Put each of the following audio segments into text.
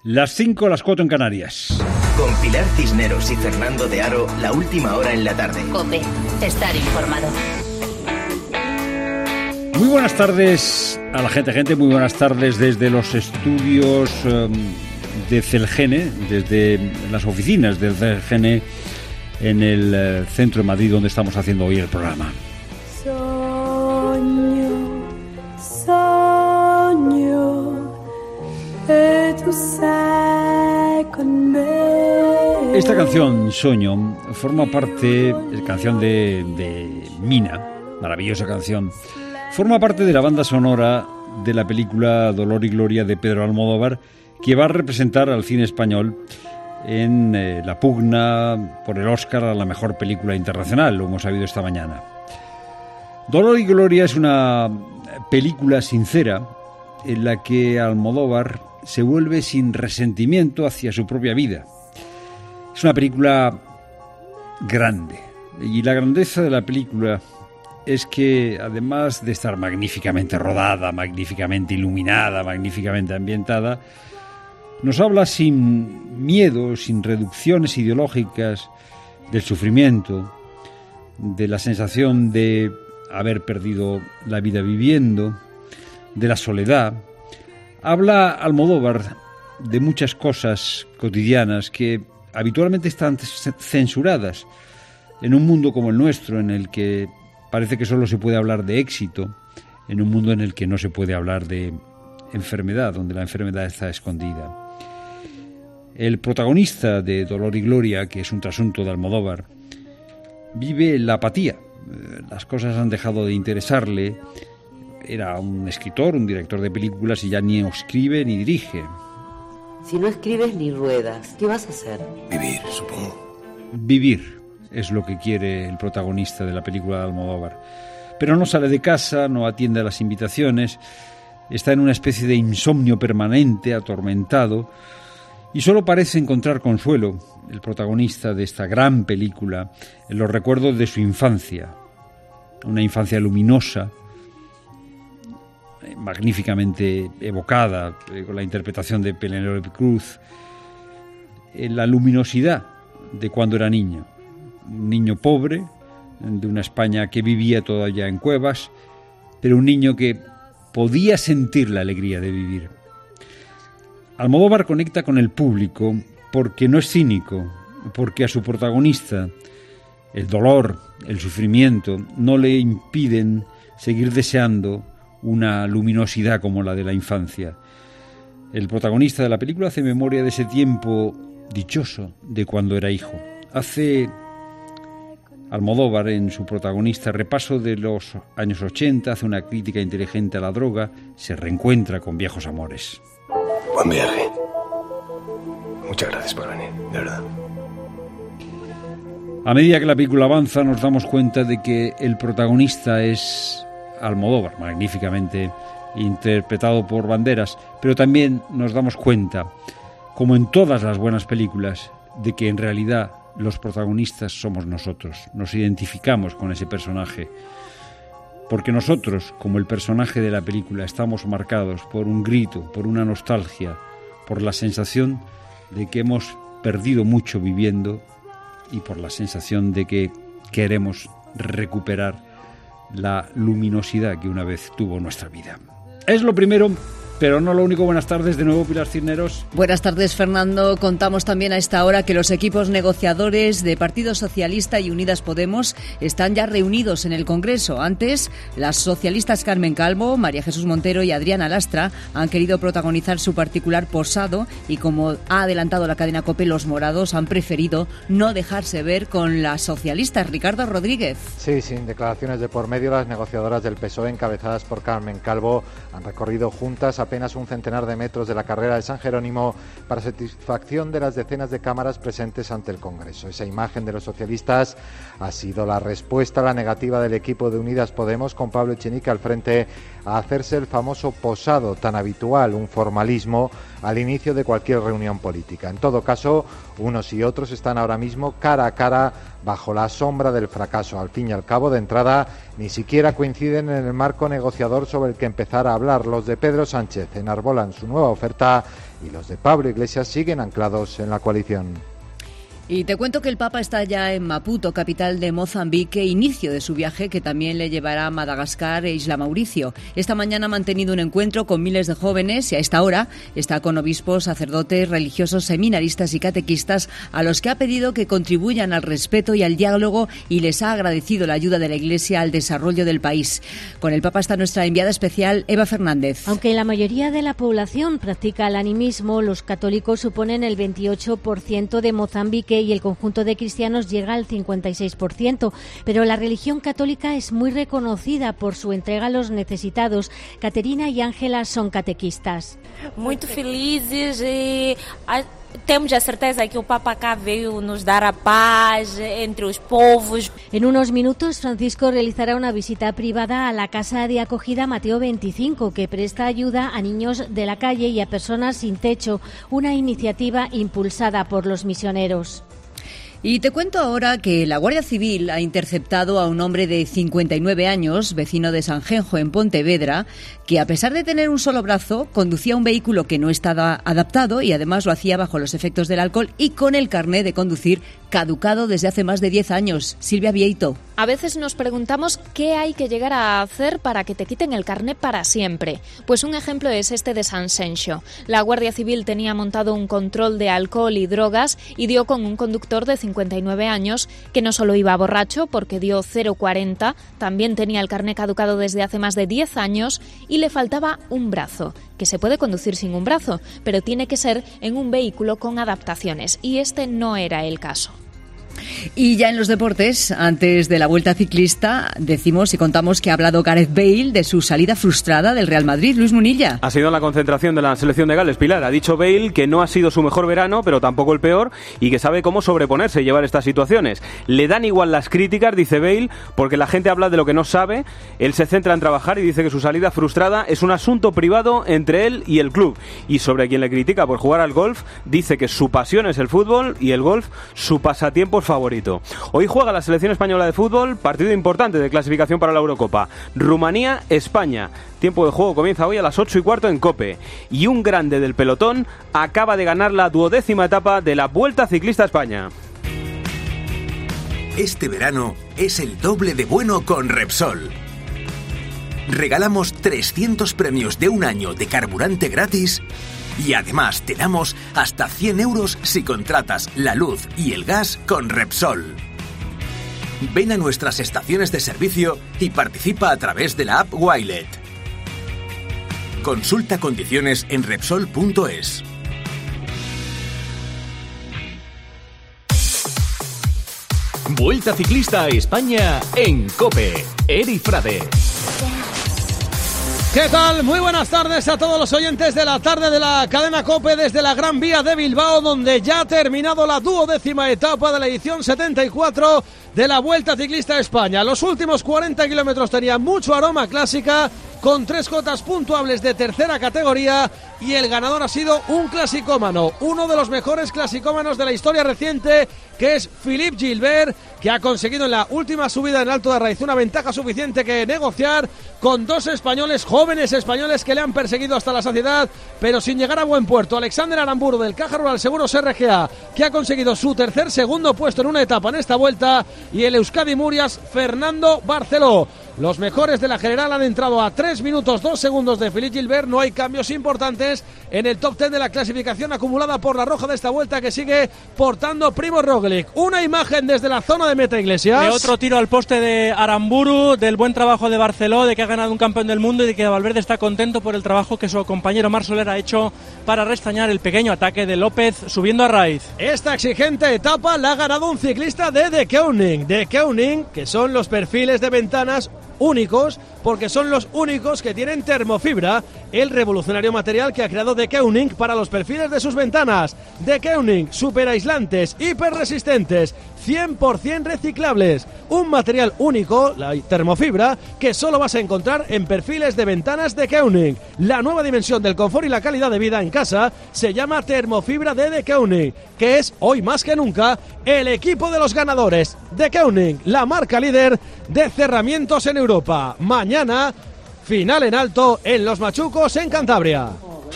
Las 5, las 4 en Canarias. Con Pilar Cisneros y Fernando de Aro, la última hora en la tarde. COPE, estar informado. Muy buenas tardes a la gente, muy buenas tardes desde los estudios de Celgene, desde las oficinas del Celgene en el centro de Madrid, donde estamos haciendo hoy el programa. Esta canción, Soño, forma parte, canción de Mina, maravillosa canción, forma parte de la banda sonora de la película Dolor y Gloria de Pedro Almodóvar, que va a representar al cine español en la pugna por el Oscar a la mejor película internacional, lo hemos sabido esta mañana. Dolor y Gloria es una película sincera en la que Almodóvar se vuelve sin resentimiento hacia su propia vida. Es una película grande, y la grandeza de la película es que, además de estar magníficamente rodada, magníficamente iluminada, magníficamente ambientada, nos habla sin miedo, sin reducciones ideológicas del sufrimiento, de la sensación de haber perdido la vida viviendo, de la soledad. Habla Almodóvar de muchas cosas cotidianas que habitualmente están censuradas en un mundo como el nuestro, en el que parece que solo se puede hablar de éxito, en un mundo en el que no se puede hablar de enfermedad, donde la enfermedad está escondida. El protagonista de Dolor y Gloria, que es un trasunto de Almodóvar, vive la apatía. Las cosas han dejado de interesarle. Era un escritor, un director de películas, y ya ni escribe ni dirige. Si no escribes ni ruedas, ¿qué vas a hacer? Vivir, supongo. Vivir es lo que quiere el protagonista de la película de Almodóvar. Pero no sale de casa, no atiende a las invitaciones, está en una especie de insomnio permanente, atormentado, y solo parece encontrar consuelo, el protagonista de esta gran película, en los recuerdos de su infancia. Una infancia luminosa, magníficamente evocada, con la interpretación de Penélope Cruz, la luminosidad de cuando era niño. Un niño pobre, de una España que vivía todavía en cuevas, pero un niño que podía sentir la alegría de vivir. Almodóvar conecta con el público porque no es cínico, porque a su protagonista el dolor, el sufrimiento, no le impiden seguir deseando una luminosidad como la de la infancia. El protagonista de la película hace memoria de ese tiempo dichoso de cuando era hijo. Hace Almodóvar, en su protagonista, repaso de los años 80, hace una crítica inteligente a la droga, se reencuentra con viejos amores. Buen viaje. Muchas gracias por venir, de verdad. A medida que la película avanza, nos damos cuenta de que el protagonista es Almodóvar, magníficamente interpretado por Banderas, pero también nos damos cuenta, como en todas las buenas películas, de que en realidad los protagonistas somos nosotros. Nos identificamos con ese personaje, porque nosotros, como el personaje de la película, estamos marcados por un grito, por una nostalgia, por la sensación de que hemos perdido mucho viviendo y por la sensación de que queremos recuperar la luminosidad que una vez tuvo nuestra vida. Es lo primero, pero no lo único. Buenas tardes de nuevo, Pilar Cisneros. Buenas tardes, Fernando. Contamos también a esta hora que los equipos negociadores de Partido Socialista y Unidas Podemos están ya reunidos en el Congreso. Antes, las socialistas Carmen Calvo, María Jesús Montero y Adriana Lastra han querido protagonizar su particular posado y, como ha adelantado la cadena COPE, los morados han preferido no dejarse ver con las socialistas. Ricardo Rodríguez. Sí, sin declaraciones de por medio, las negociadoras del PSOE, encabezadas por Carmen Calvo, han recorrido juntas apenas un centenar de metros de la carrera de San Jerónimo para satisfacción de las decenas de cámaras presentes ante el Congreso. Esa imagen de los socialistas ha sido la respuesta a la negativa del equipo de Unidas Podemos, con Pablo Echenique al frente, a hacerse el famoso posado tan habitual, un formalismo al inicio de cualquier reunión política. En todo caso, unos y otros están ahora mismo cara a cara bajo la sombra del fracaso. Al fin y al cabo, de entrada, ni siquiera coinciden en el marco negociador sobre el que empezar a hablar. Los de Pedro Sánchez Sánchez enarbolan su nueva oferta y los de Pablo Iglesias siguen anclados en la coalición. Y te cuento que el Papa está ya en Maputo, capital de Mozambique, inicio de su viaje que también le llevará a Madagascar e Isla Mauricio. Esta mañana ha mantenido un encuentro con miles de jóvenes y a esta hora está con obispos, sacerdotes, religiosos, seminaristas y catequistas a los que ha pedido que contribuyan al respeto y al diálogo y les ha agradecido la ayuda de la Iglesia al desarrollo del país. Con el Papa está nuestra enviada especial, Eva Fernández. Aunque la mayoría de la población practica el animismo, los católicos suponen el 28% de Mozambique y el conjunto de cristianos llega al 56%, pero la religión católica es muy reconocida por su entrega a los necesitados. Caterina y Ángela son catequistas. Muy felices temos a certeza que o Papa acá veio nos dar a paz entre os povos. En unos minutos, Francisco realizará una visita privada a la casa de acogida Mateo 25, que presta ayuda a niños de la calle y a personas sin techo, una iniciativa impulsada por los misioneros. Y te cuento ahora que la Guardia Civil ha interceptado a un hombre de 59 años, vecino de Sanjenjo, en Pontevedra, que a pesar de tener un solo brazo, conducía un vehículo que no estaba adaptado y además lo hacía bajo los efectos del alcohol y con el carné de conducir caducado desde hace más de 10 años. Silvia Vieito. A veces nos preguntamos qué hay que llegar a hacer para que te quiten el carné para siempre. Pues un ejemplo es este de Sanxenxo. La Guardia Civil tenía montado un control de alcohol y drogas y dio con un conductor de 59 años que no solo iba borracho porque dio 0,40, también tenía el carné caducado desde hace más de 10 años y le faltaba un brazo, que se puede conducir sin un brazo, pero tiene que ser en un vehículo con adaptaciones y este no era el caso. Y ya en los deportes, antes de la Vuelta Ciclista, decimos y contamos que ha hablado Gareth Bale de su salida frustrada del Real Madrid. Luis Munilla. Ha sido en la concentración de la selección de Gales, Pilar. Ha dicho Bale que no ha sido su mejor verano, pero tampoco el peor, y que sabe cómo sobreponerse y llevar estas situaciones. Le dan igual las críticas, dice Bale, porque la gente habla de lo que no sabe. Él se centra en trabajar y dice que su salida frustrada es un asunto privado entre él y el club. Y sobre quien le critica por jugar al golf, dice que su pasión es el fútbol y el golf su pasatiempo favorito. Hoy juega la selección española de fútbol, partido importante de clasificación para la Eurocopa. Rumanía-España. Tiempo de juego comienza hoy a las 8:15 en COPE. Y un grande del pelotón acaba de ganar la 12ª etapa de la Vuelta Ciclista a España. Este verano es el doble de bueno con Repsol. Regalamos 300 premios de un año de carburante gratis y además te damos hasta 100 euros si contratas la luz y el gas con Repsol. Ven a nuestras estaciones de servicio y participa a través de la app Wilet. Consulta condiciones en Repsol.es. Vuelta Ciclista a España en COPE. Eri Frade. ¿Qué tal? Muy buenas tardes a todos los oyentes de la tarde de la cadena COPE desde la Gran Vía de Bilbao, donde ya ha terminado la 12ª etapa de la edición 74 de la Vuelta Ciclista a España. Los últimos 40 kilómetros tenían mucho aroma clásica, con 3 cotas puntuables de tercera categoría, y el ganador ha sido un clasicómano, uno de los mejores clasicómanos de la historia reciente, que es Philippe Gilbert, que ha conseguido en la última subida en Alto de Arraiz una ventaja suficiente que negociar con dos españoles, jóvenes españoles, que le han perseguido hasta la saciedad, pero sin llegar a buen puerto. Alexander Aramburu, del Caja Rural Seguros RGA, que ha conseguido su segundo puesto en una etapa en esta vuelta, y el Euskadi Murias, Fernando Barceló. Los mejores de la general han entrado a 3 minutos 2 segundos de Philippe Gilbert. No hay cambios importantes en el top 10 de la clasificación acumulada por la roja de esta vuelta, que sigue portando Primo Roglic. Una imagen desde la zona de meta, Iglesias. De otro tiro al poste de Aramburu, del buen trabajo de Barceló, de que ha ganado un campeón del mundo y de que Valverde está contento por el trabajo que su compañero Marc Soler ha hecho para restañar el pequeño ataque de López subiendo a Arraiz. Esta exigente etapa la ha ganado un ciclista de The Koenig, que son los perfiles de ventanas únicos, porque son los únicos que tienen termofibra, el revolucionario material que ha creado The Koenig para los perfiles de sus ventanas. The Koenig, super aislantes, hiper resistentes, 100% reciclables, un material único, la termofibra, que solo vas a encontrar en perfiles de ventanas de Koenig. La nueva dimensión del confort y la calidad de vida en casa se llama termofibra de The Koenig, que es hoy más que nunca el equipo de los ganadores. The Koenig, la marca líder de cerramientos en Europa. Mañana final en alto en Los Machucos, en Cantabria.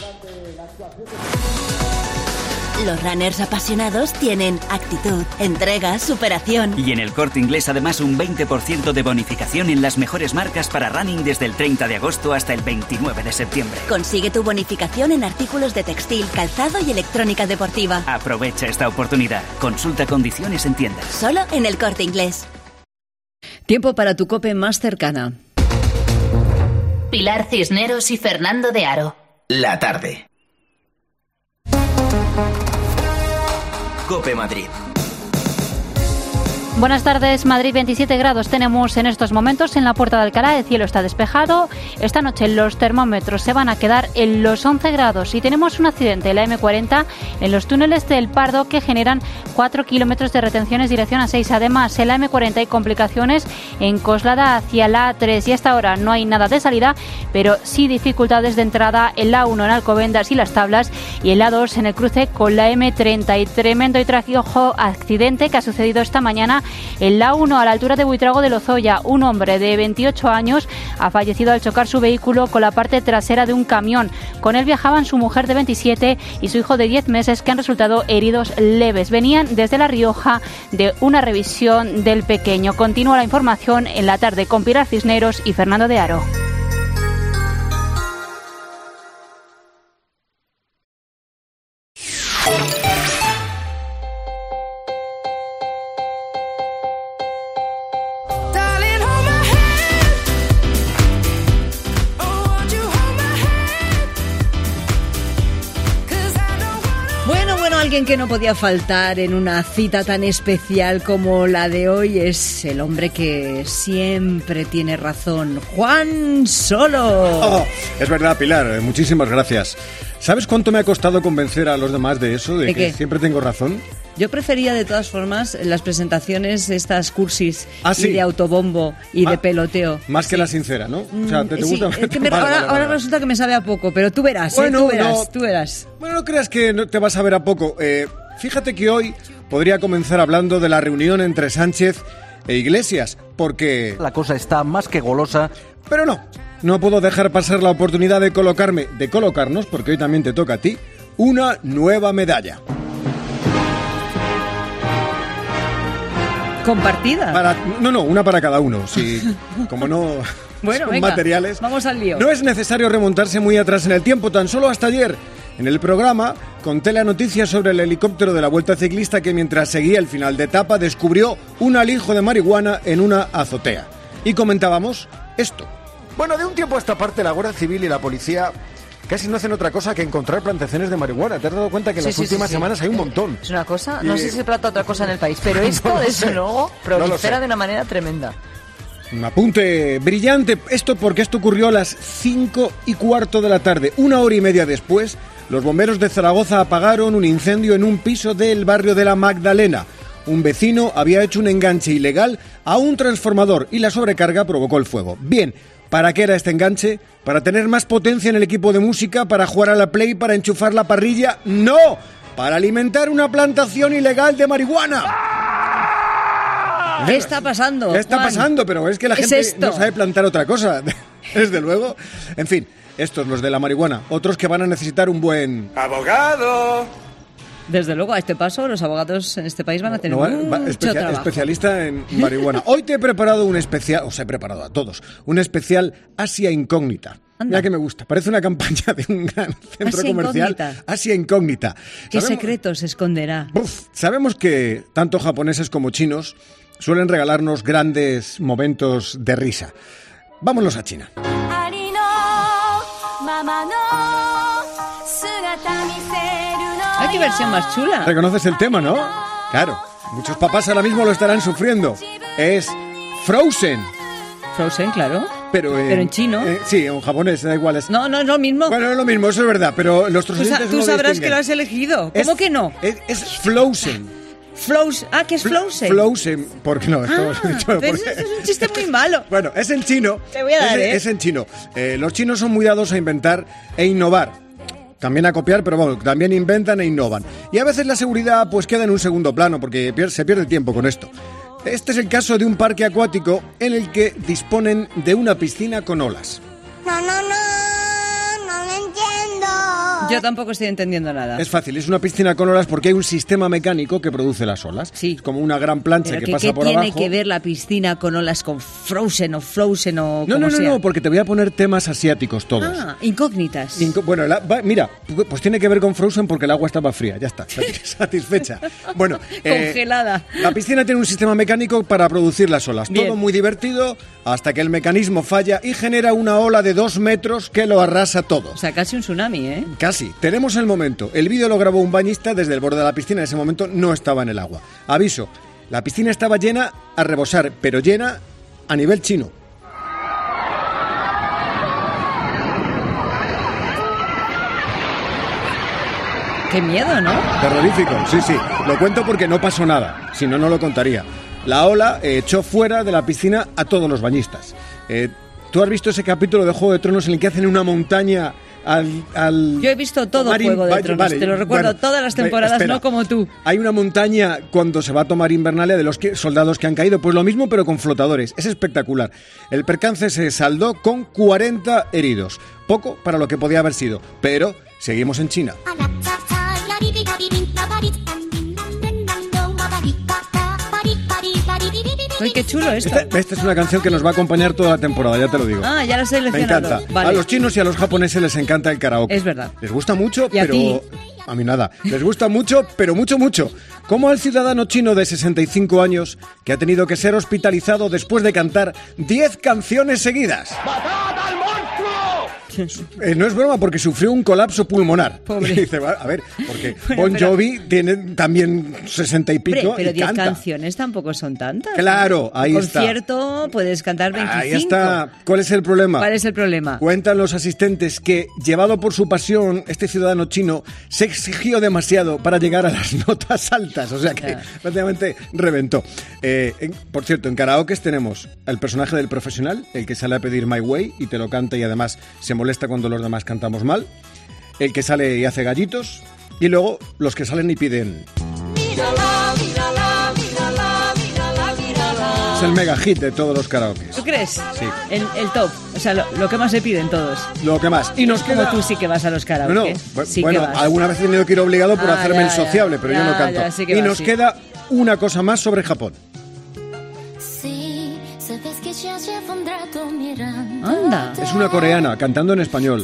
Los runners apasionados tienen actitud, entrega, superación. Y en el Corte Inglés además un 20% de bonificación en las mejores marcas para running desde el 30 de agosto hasta el 29 de septiembre. Consigue tu bonificación en artículos de textil, calzado y electrónica deportiva. Aprovecha esta oportunidad. Consulta condiciones en tiendas. Solo en el Corte Inglés. Tiempo para tu COPE más cercana. Pilar Cisneros y Fernando de Aro. La tarde. COPE Madrid. Buenas tardes. Madrid, 27 grados tenemos en estos momentos en la Puerta de Alcalá. El cielo está despejado. Esta noche los termómetros se van a quedar en los 11 grados y tenemos un accidente en la M40 en los túneles del Pardo que generan 4 kilómetros de retenciones dirección A6. Además, en la M40 hay complicaciones en Coslada hacia la A3 y hasta ahora no hay nada de salida, pero sí dificultades de entrada en la A1 en Alcobendas y Las Tablas y en la A2 en el cruce con la M30. Y tremendo y trágico accidente que ha sucedido esta mañana en la A1 a la altura de Buitrago de Lozoya. Un hombre de 28 años ha fallecido al chocar su vehículo con la parte trasera de un camión. Con él viajaban su mujer de 27 y su hijo de 10 meses que han resultado heridos leves. Venían desde La Rioja de una revisión del pequeño. Continúa la información en la tarde con Pilar Cisneros y Fernando de Aro. Alguien que no podía faltar en una cita tan especial como la de hoy es el hombre que siempre tiene razón, Juan Solo. Oh, es verdad, Pilar, muchísimas gracias. ¿Sabes cuánto me ha costado convencer a los demás de eso, de que siempre tengo razón? Yo prefería de todas formas las presentaciones, estas cursis ¿sí? y de autobombo y de peloteo. Más que la sincera, ¿no? O sea, ¿te sí, gusta? Es que ahora resulta que me sabe a poco, pero tú verás, bueno, tú verás. Bueno, no creas que no te vas a ver a poco. Fíjate que hoy podría comenzar hablando de la reunión entre Sánchez e Iglesias, porque... La cosa está más que golosa. Pero no puedo dejar pasar la oportunidad de colocarnos, porque hoy también te toca a ti, una nueva medalla. ¿Compartida? Una para cada uno. Sí, como no bueno, son venga, materiales. Vamos al lío. No es necesario remontarse muy atrás en el tiempo. Tan solo hasta ayer, en el programa, conté la noticia sobre el helicóptero de la Vuelta Ciclista que mientras seguía el final de etapa descubrió un alijo de marihuana en una azotea. Y comentábamos esto. Bueno, de un tiempo a esta parte la Guardia Civil y la policía casi no hacen otra cosa que encontrar plantaciones de marihuana. ¿Te has dado cuenta que en las últimas semanas hay un montón? Es una cosa, no sé si se trata otra cosa en el país, pero esto, desde luego, prolifera de una manera tremenda. Un apunte brillante, porque esto ocurrió a las 5:15 de la tarde. 1 hora y media después, los bomberos de Zaragoza apagaron un incendio en un piso del barrio de la Magdalena. Un vecino había hecho un enganche ilegal a un transformador y la sobrecarga provocó el fuego. Bien, ¿para qué era este enganche? ¿Para tener más potencia en el equipo de música? ¿Para jugar a la Play? ¿Para enchufar la parrilla? ¡No! ¡Para alimentar una plantación ilegal de marihuana! ¿Qué está pasando? ¿Qué está pasando? Pero es que la gente no sabe plantar otra cosa, desde luego. En fin, estos, los de la marihuana. Otros que van a necesitar un buen... ¡abogado! Desde luego, a este paso, los abogados en este país van a tener mucho trabajo. Especialista en marihuana. Hoy te he preparado un especial, os he preparado a todos, un especial Asia Incógnita. Anda. Mira que me gusta. Parece una campaña de un gran centro comercial. Incógnita. Asia Incógnita. ¿Qué secretos esconderá? Sabemos que tanto japoneses como chinos suelen regalarnos grandes momentos de risa. Vámonos a China. ¡Ay, qué versión más chula! ¿Reconoces el tema, no? Claro, muchos papás ahora mismo lo estarán sufriendo. Es Frozen. Frozen, claro. Pero en chino. Sí, en japonés, da igual. No es lo mismo. Bueno, es lo mismo, eso es verdad, pero nuestros oyentes tú sabrás que lo has elegido. ¿Cómo que no? Es Frozen. ¿Qué es Frozen? Frozen, ¿por qué no? Esto es un chiste muy malo. Bueno, es en chino. Te voy a dar, es en chino. Los chinos son muy dados a inventar e innovar. También a copiar, pero bueno, también inventan e innovan. Y a veces la seguridad pues queda en un segundo plano, porque se pierde el tiempo con esto. Este es el caso de un parque acuático en el que disponen de una piscina con olas. No lo entiendo. Yo tampoco estoy entendiendo nada. Es fácil, es una piscina con olas porque hay un sistema mecánico que produce las olas. Sí. Es como una gran plancha que pasa por abajo. ¿Qué tiene que ver la piscina con olas, con Frozen o No, porque te voy a poner temas asiáticos todos. Incógnitas. Bueno, mira, pues tiene que ver con Frozen porque el agua estaba fría, ya está, satisfecha. Bueno, congelada. La piscina tiene un sistema mecánico para producir las olas. Bien. Todo muy divertido hasta que el mecanismo falla y genera una ola de 2 metros que lo arrasa todo. O sea, casi un tsunami, ¿eh? Casi. Tenemos el momento. El vídeo lo grabó un bañista desde el borde de la piscina. En ese momento no estaba en el agua. Aviso, la piscina estaba llena a rebosar, pero llena a nivel chino. Qué miedo, ¿no? Terrorífico, sí. Lo cuento porque no pasó nada. Si no, no lo contaría. La ola echó fuera de la piscina a todos los bañistas. ¿Tú has visto ese capítulo de Juego de Tronos en el que hacen una montaña al Yo he visto todo Juego de Tronos, te lo recuerdo, todas las temporadas, espera. no como tú. Hay una montaña cuando se va a tomar Invernalia de los soldados que han caído, pues lo mismo pero con flotadores, es espectacular. El percance se saldó con 40 heridos, poco para lo que podía haber sido, pero seguimos en China. Uy, qué chulo esto. Esta es una canción que nos va a acompañar toda la temporada, ya te lo digo. Ya lo he seleccionado. Me encanta. Vale. A los chinos y a los japoneses les encanta el karaoke. Es verdad. Les gusta mucho, ¿Y a pero... ti? A mí nada. Les gusta mucho, pero mucho. Como al ciudadano chino de 65 años que ha tenido que ser hospitalizado después de cantar 10 canciones seguidas. ¡Matad al monstruo! No es broma, porque sufrió un colapso pulmonar. Pobre. Y dice, a ver, porque Bon Jovi tiene también 60 y pico. Pero y 10 canta. canciones tampoco son tantas. Claro, ahí está. Concierto puedes cantar 25. Ahí está. ¿Cuál es el problema? ¿Cuál es el problema? Cuentan los asistentes que, llevado por su pasión, este ciudadano chino se exigió demasiado para llegar a las notas altas. O sea que prácticamente reventó. Por cierto, en karaoke tenemos el personaje del profesional, el que sale a pedir My Way y te lo canta y además se molesta cuando los demás cantamos mal. El que sale y hace gallitos. Y luego los que salen y piden... Es el mega hit de todos los karaokes. ¿Tú crees? Sí. El top. O sea, lo que más se piden todos. Lo que más. Y nos queda... Como tú sí que vas a los karaoke. Sí bueno, que vas. alguna vez he tenido que ir obligado por hacerme el sociable, pero yo no canto. Sí que y vas, nos sí. queda una cosa más sobre Japón. Anda. Es una coreana cantando en español.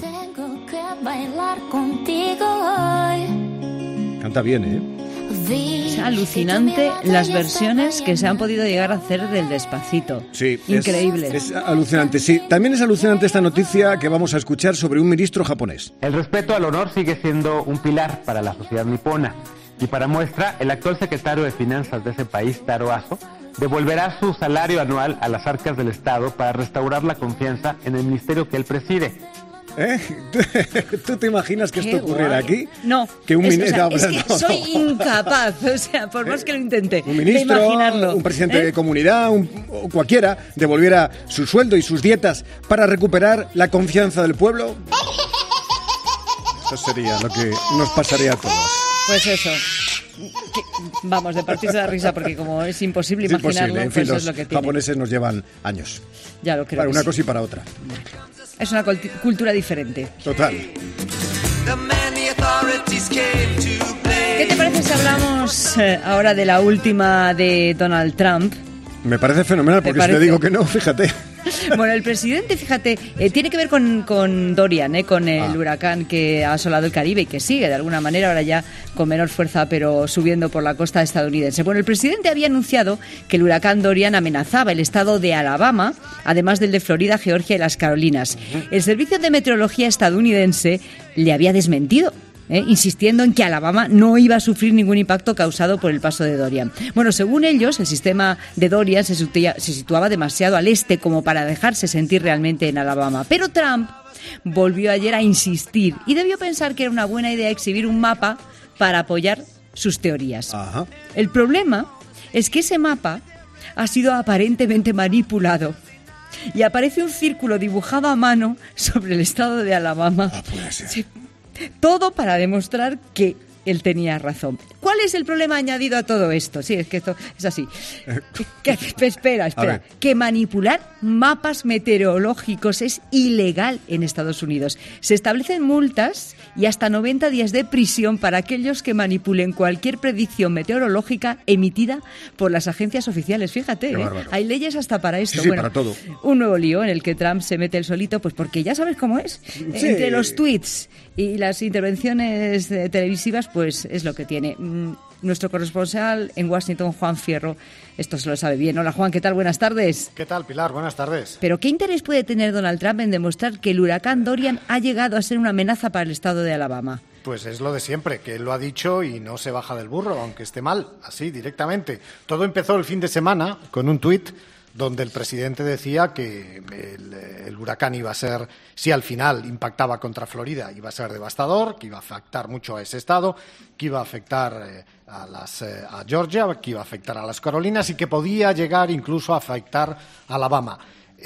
Canta bien, ¿eh? Es alucinante las versiones que se han podido llegar a hacer del Despacito. Sí. Increíble. Es alucinante, sí. También es alucinante esta noticia que vamos a escuchar sobre un ministro japonés. El respeto al honor sigue siendo un pilar para la sociedad nipona. Y para muestra, el actual secretario de Finanzas de ese país, Taro Aso, devolverá su salario anual a las arcas del Estado para restaurar la confianza en el ministerio que él preside. ¿Tú te imaginas que esto ocurriera aquí? No. Que un ministro... es que soy incapaz, o sea, por más que lo intente, un ministro, de imaginarlo. Un presidente de comunidad, o cualquiera, devolviera su sueldo y sus dietas para recuperar la confianza del pueblo. Eso sería lo que nos pasaría a todos. Pues eso. Vamos, de partirse de la risa, porque como es imposible imaginarlo, en fin, pues los es lo que tiene. japoneses nos llevan años. Ya lo creo. Para que una sí. cosa y para otra. Es una cultura diferente. Total. ¿Qué te parece si hablamos ahora de la última de Donald Trump? Me parece fenomenal, porque si te digo que no, fíjate. Bueno, el presidente, fíjate, tiene que ver con Dorian, con el huracán que ha asolado el Caribe y que sigue de alguna manera, ahora ya con menor fuerza, pero subiendo por la costa estadounidense. Bueno, el presidente había anunciado que el huracán Dorian amenazaba el estado de Alabama, además del de Florida, Georgia y las Carolinas. El Servicio de Meteorología estadounidense le había desmentido, insistiendo en que Alabama no iba a sufrir ningún impacto causado por el paso de Dorian. Bueno, según ellos, el sistema de Dorian se situaba demasiado al este como para dejarse sentir realmente en Alabama. Pero Trump volvió ayer a insistir y debió pensar que era una buena idea exhibir un mapa para apoyar sus teorías. Ajá. El problema es que ese mapa ha sido aparentemente manipulado. Y aparece un círculo dibujado a mano sobre el estado de Alabama. Puede ser. Sí. Todo para demostrar que él tenía razón. ¿Cuál es el problema añadido a todo esto? Sí, es que esto es así. Espera. Que manipular mapas meteorológicos es ilegal en Estados Unidos. Se establecen multas y hasta 90 días de prisión para aquellos que manipulen cualquier predicción meteorológica emitida por las agencias oficiales. Fíjate, hay leyes hasta para esto. Sí, para todo. Un nuevo lío en el que Trump se mete el solito, pues porque ya sabes cómo es. Sí. Entre los tweets y las intervenciones televisivas, pues es lo que tiene. Nuestro corresponsal en Washington, Juan Fierro, esto se lo sabe bien. Hola, Juan, ¿qué tal? Buenas tardes. ¿Qué tal, Pilar? Buenas tardes. ¿Pero qué interés puede tener Donald Trump en demostrar que el huracán Dorian ha llegado a ser una amenaza para el estado de Alabama? Pues es lo de siempre, que él lo ha dicho y no se baja del burro, aunque esté mal, así, directamente. Todo empezó el fin de semana con un tuit donde el presidente decía que el huracán iba a ser, si al final impactaba contra Florida, iba a ser devastador, que iba a afectar mucho a ese estado, que iba a afectar a Georgia, que iba a afectar a las Carolinas y que podía llegar incluso a afectar a Alabama.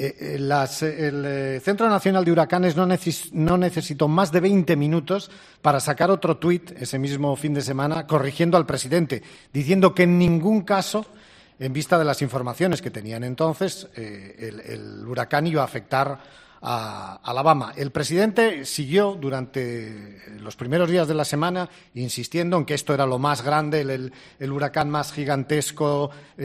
El Centro Nacional de Huracanes no necesitó más de 20 minutos para sacar otro tuit ese mismo fin de semana corrigiendo al presidente, diciendo que en ningún caso, en vista de las informaciones que tenían entonces, el huracán iba a afectar a Alabama. El presidente siguió durante los primeros días de la semana insistiendo en que esto era lo más grande, el huracán más gigantesco,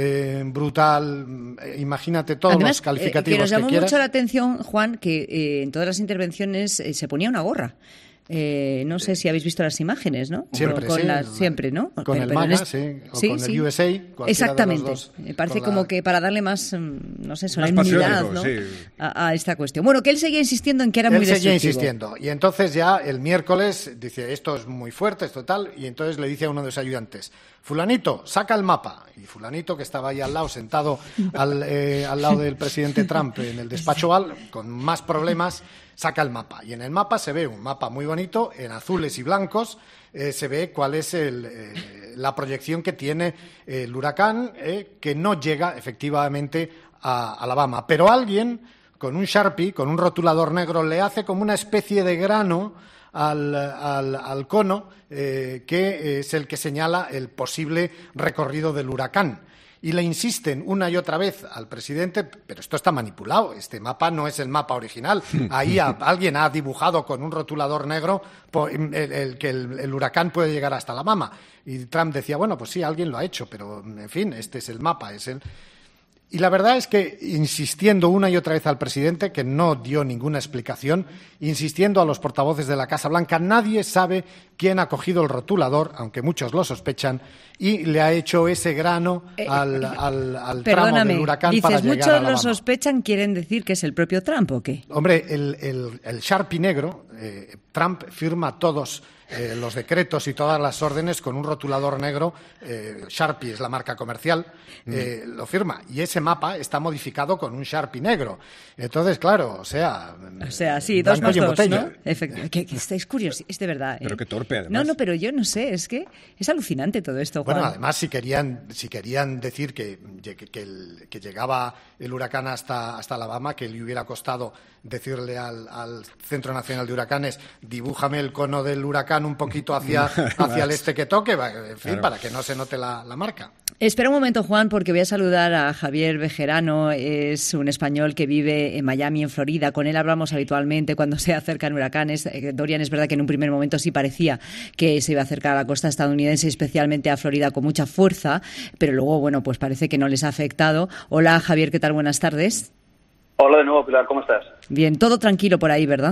brutal, imagínate todos los calificativos que nos llamó quieras. Mucho la atención, Juan, que en todas las intervenciones se ponía una gorra. No sé si habéis visto las imágenes, ¿no? Siempre, ¿no? Con el MAGA, sí, o con el USA. Exactamente. Me parece como que para darle más, no sé, solemnidad, ¿no? A esta cuestión. Bueno, que él seguía insistiendo en que era muy destructivo. Él seguía insistiendo. Y entonces ya el miércoles dice, esto es muy fuerte, esto tal, y entonces le dice a uno de sus ayudantes, fulanito, saca el mapa. Y fulanito, que estaba ahí al lado, sentado al lado del presidente Trump en el despacho Oval, con más problemas, saca el mapa. Y en el mapa se ve un mapa muy bonito, en azules y blancos, se ve cuál es la proyección que tiene el huracán, que no llega efectivamente a Alabama. Pero alguien, con un Sharpie, con un rotulador negro, le hace como una especie de grano al cono, que es el que señala el posible recorrido del huracán. Y le insisten una y otra vez al presidente, pero esto está manipulado, este mapa no es el mapa original. Ahí alguien ha dibujado con un rotulador negro que el huracán puede llegar hasta Alabama. Y Trump decía, bueno, pues sí, alguien lo ha hecho, pero en fin, este es el mapa, es el... Y la verdad es que, insistiendo una y otra vez al presidente, que no dio ninguna explicación, insistiendo a los portavoces de la Casa Blanca, nadie sabe quién ha cogido el rotulador, aunque muchos lo sospechan, y le ha hecho ese grano al tramo del huracán dices, para llegar a muchos Alabama. lo sospechan, ¿quieren decir que es el propio Trump o qué? Hombre, el Sharpie negro, Trump firma todos los decretos y todas las órdenes con un rotulador negro. Sharpie es la marca comercial, lo firma. Y ese mapa está modificado con un Sharpie negro. Entonces, claro, o sea, sí, 2 más 2, ¿no? Que estáis curiosos, es de verdad. Pero qué torpe, además. No, pero yo no sé, es que es alucinante todo esto, Juan. Bueno, además, si querían decir que llegaba el huracán hasta Alabama, que le hubiera costado decirle al Centro Nacional de Huracanes, dibújame el cono del huracán un poquito hacia el este que toque, en fin, claro, para que no se note la marca. Espera un momento, Juan, porque voy a saludar a Javier Bejerano. Es un español que vive en Miami, en Florida. Con él hablamos habitualmente cuando se acercan huracanes. Dorian, es verdad que en un primer momento sí parecía que se iba a acercar a la costa estadounidense, especialmente a Florida, con mucha fuerza, pero luego, bueno, pues parece que no les ha afectado. Hola, Javier, ¿qué tal? Buenas tardes. Hola de nuevo, Pilar, ¿cómo estás? Bien, todo tranquilo por ahí, ¿verdad?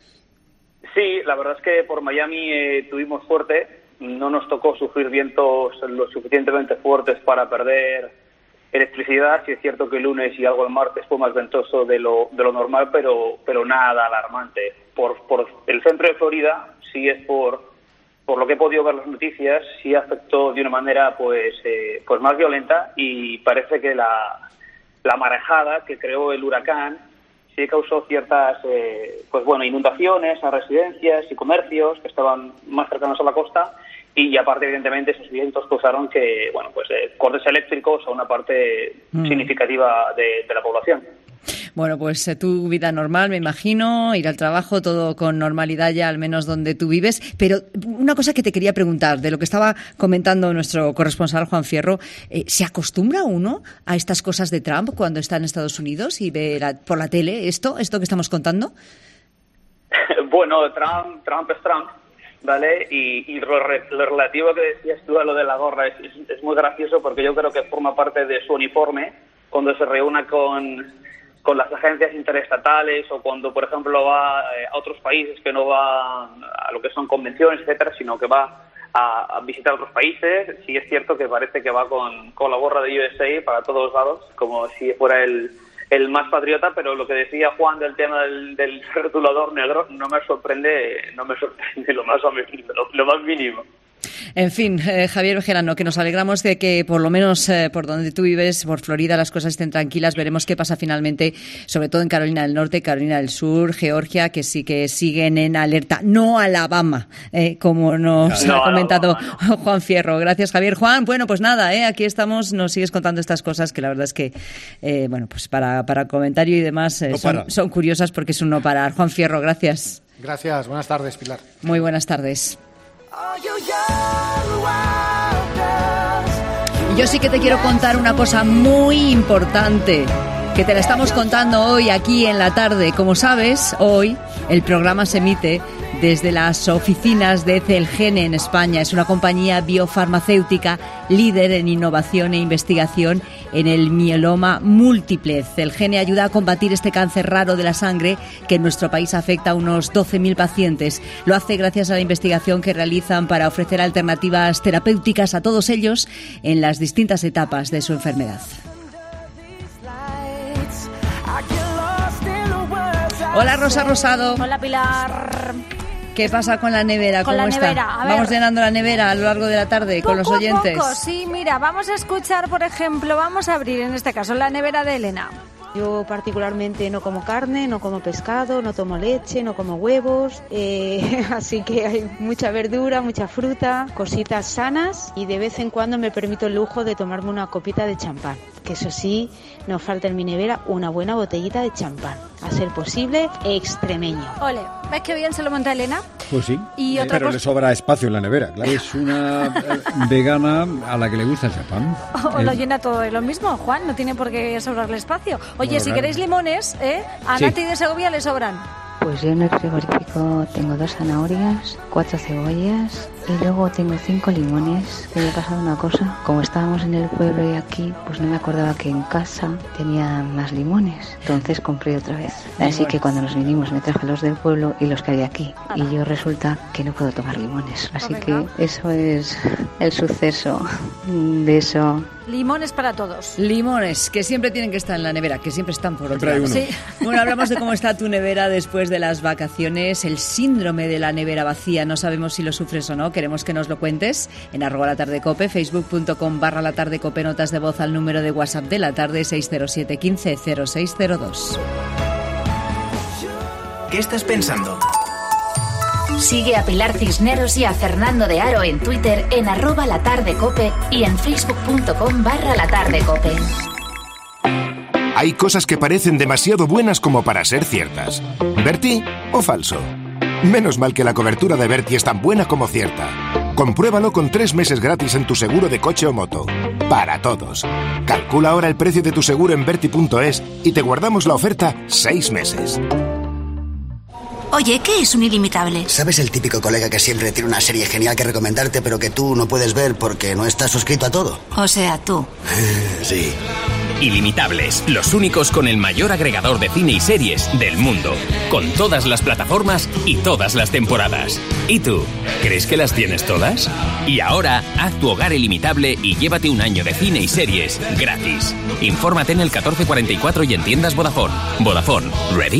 Sí, la verdad es que por Miami tuvimos suerte. No nos tocó sufrir vientos lo suficientemente fuertes para perder electricidad. Sí es cierto que el lunes y algo el martes fue más ventoso de lo normal, pero nada alarmante. Por el centro de Florida, sí es por lo que he podido ver las noticias, sí afectó de una manera pues más violenta, y parece que la marejada que creó el huracán sí causó ciertas inundaciones a residencias y comercios que estaban más cercanos a la costa, y aparte evidentemente esos vientos causaron que cortes eléctricos a una parte significativa de la población. Bueno, pues tu vida normal, me imagino, ir al trabajo, todo con normalidad ya, al menos donde tú vives. Pero una cosa que te quería preguntar, de lo que estaba comentando nuestro corresponsal Juan Fierro, ¿se acostumbra uno a estas cosas de Trump cuando está en Estados Unidos y ve por la tele esto que estamos contando? Bueno, Trump es Trump, ¿vale? Y lo relativo que decías tú a lo de la gorra es muy gracioso, porque yo creo que forma parte de su uniforme cuando se reúna con las agencias interestatales, o cuando, por ejemplo, va a otros países, que no va a lo que son convenciones, etcétera, sino que va a visitar otros países. Sí es cierto que parece que va con la gorra de USA para todos lados, como si fuera el más patriota, pero lo que decía Juan del tema del rotulador negro no me sorprende lo más mínimo. En fin, Javier Bejerano, que nos alegramos de que por lo menos por donde tú vives, por Florida, las cosas estén tranquilas. Veremos qué pasa finalmente, sobre todo en Carolina del Norte, Carolina del Sur, Georgia, que sí que siguen en alerta. No Alabama, como nos ha comentado Juan Fierro. Gracias, Javier. Juan, bueno, pues nada, aquí estamos, nos sigues contando estas cosas que la verdad es que, bueno, pues para comentario y demás son curiosas, porque es un no parar. Juan Fierro, gracias. Gracias, buenas tardes, Pilar. Muy buenas tardes. Yo sí que te quiero contar una cosa muy importante, que te la estamos contando hoy aquí en la tarde. Como sabes, hoy el programa se emite desde las oficinas de Celgene en España. Es una compañía biofarmacéutica líder en innovación e investigación en el mieloma múltiple. Celgene ayuda a combatir este cáncer raro de la sangre que en nuestro país afecta a unos 12.000 pacientes. Lo hace gracias a la investigación que realizan para ofrecer alternativas terapéuticas a todos ellos en las distintas etapas de su enfermedad. Hola, Rosa Rosado. Hola, Pilar. ¿Qué pasa con la nevera? ¿Cómo está? Nevera, vamos llenando la nevera a lo largo de la tarde con los oyentes. Poco, sí, mira, vamos a escuchar, por ejemplo, vamos a abrir en este caso la nevera de Elena. Yo particularmente no como carne, no como pescado, no tomo leche, no como huevos, así que hay mucha verdura, mucha fruta, cositas sanas, y de vez en cuando me permito el lujo de tomarme una copita de champán, que eso sí, nos falta en mi nevera una buena botellita de champán, a ser posible extremeño. Ole, ¿ves qué bien se lo monta Elena? Pues sí, y otra pero le sobra espacio en la nevera, claro. Es una vegana a la que le gusta el champán. O lo llena todo de lo mismo, Juan, no tiene por qué sobrarle espacio. Oye, bueno, si queréis limones, a Nati de Segovia le sobran. Pues yo en el frigorífico tengo 2 zanahorias, 4 cebollas y luego tengo 5 limones. Que me ha pasado una cosa, como estábamos en el pueblo y aquí, pues no me acordaba que en casa tenía más limones. Entonces compré otra vez. Así que cuando nos vinimos me traje los del pueblo y los que había aquí. Y yo resulta que no puedo tomar limones. Así que eso es el suceso de eso. Limones para todos. Limones, que siempre tienen que estar en la nevera, que siempre están por otro lado. Sí. Bueno, hablamos de cómo está tu nevera después de las vacaciones, el síndrome de la nevera vacía. No sabemos si lo sufres o no, queremos que nos lo cuentes en @latardecope, facebook.com/latardecope, notas de voz al número de WhatsApp de la tarde 607 15 0602. ¿Qué estás pensando? Sigue a Pilar Cisneros y a Fernando de Aro en Twitter en @latardecope y en facebook.com/latardecope. Hay cosas que parecen demasiado buenas como para ser ciertas. ¿Berti o falso? Menos mal que la cobertura de Berti es tan buena como cierta. Compruébalo con 3 meses gratis en tu seguro de coche o moto. Para todos. Calcula ahora el precio de tu seguro en berti.es y te guardamos la oferta 6 meses. Oye, ¿qué es un ilimitable? ¿Sabes el típico colega que siempre tiene una serie genial que recomendarte, pero que tú no puedes ver porque no estás suscrito a todo? O sea, tú. Sí. Ilimitables, los únicos con el mayor agregador de cine y series del mundo, con todas las plataformas y todas las temporadas. ¿Y tú? ¿Crees que las tienes todas? Y ahora, haz tu hogar ilimitable y llévate un año de cine y series gratis. Infórmate en el 1444 y en tiendas Vodafone. Vodafone, ¿ready?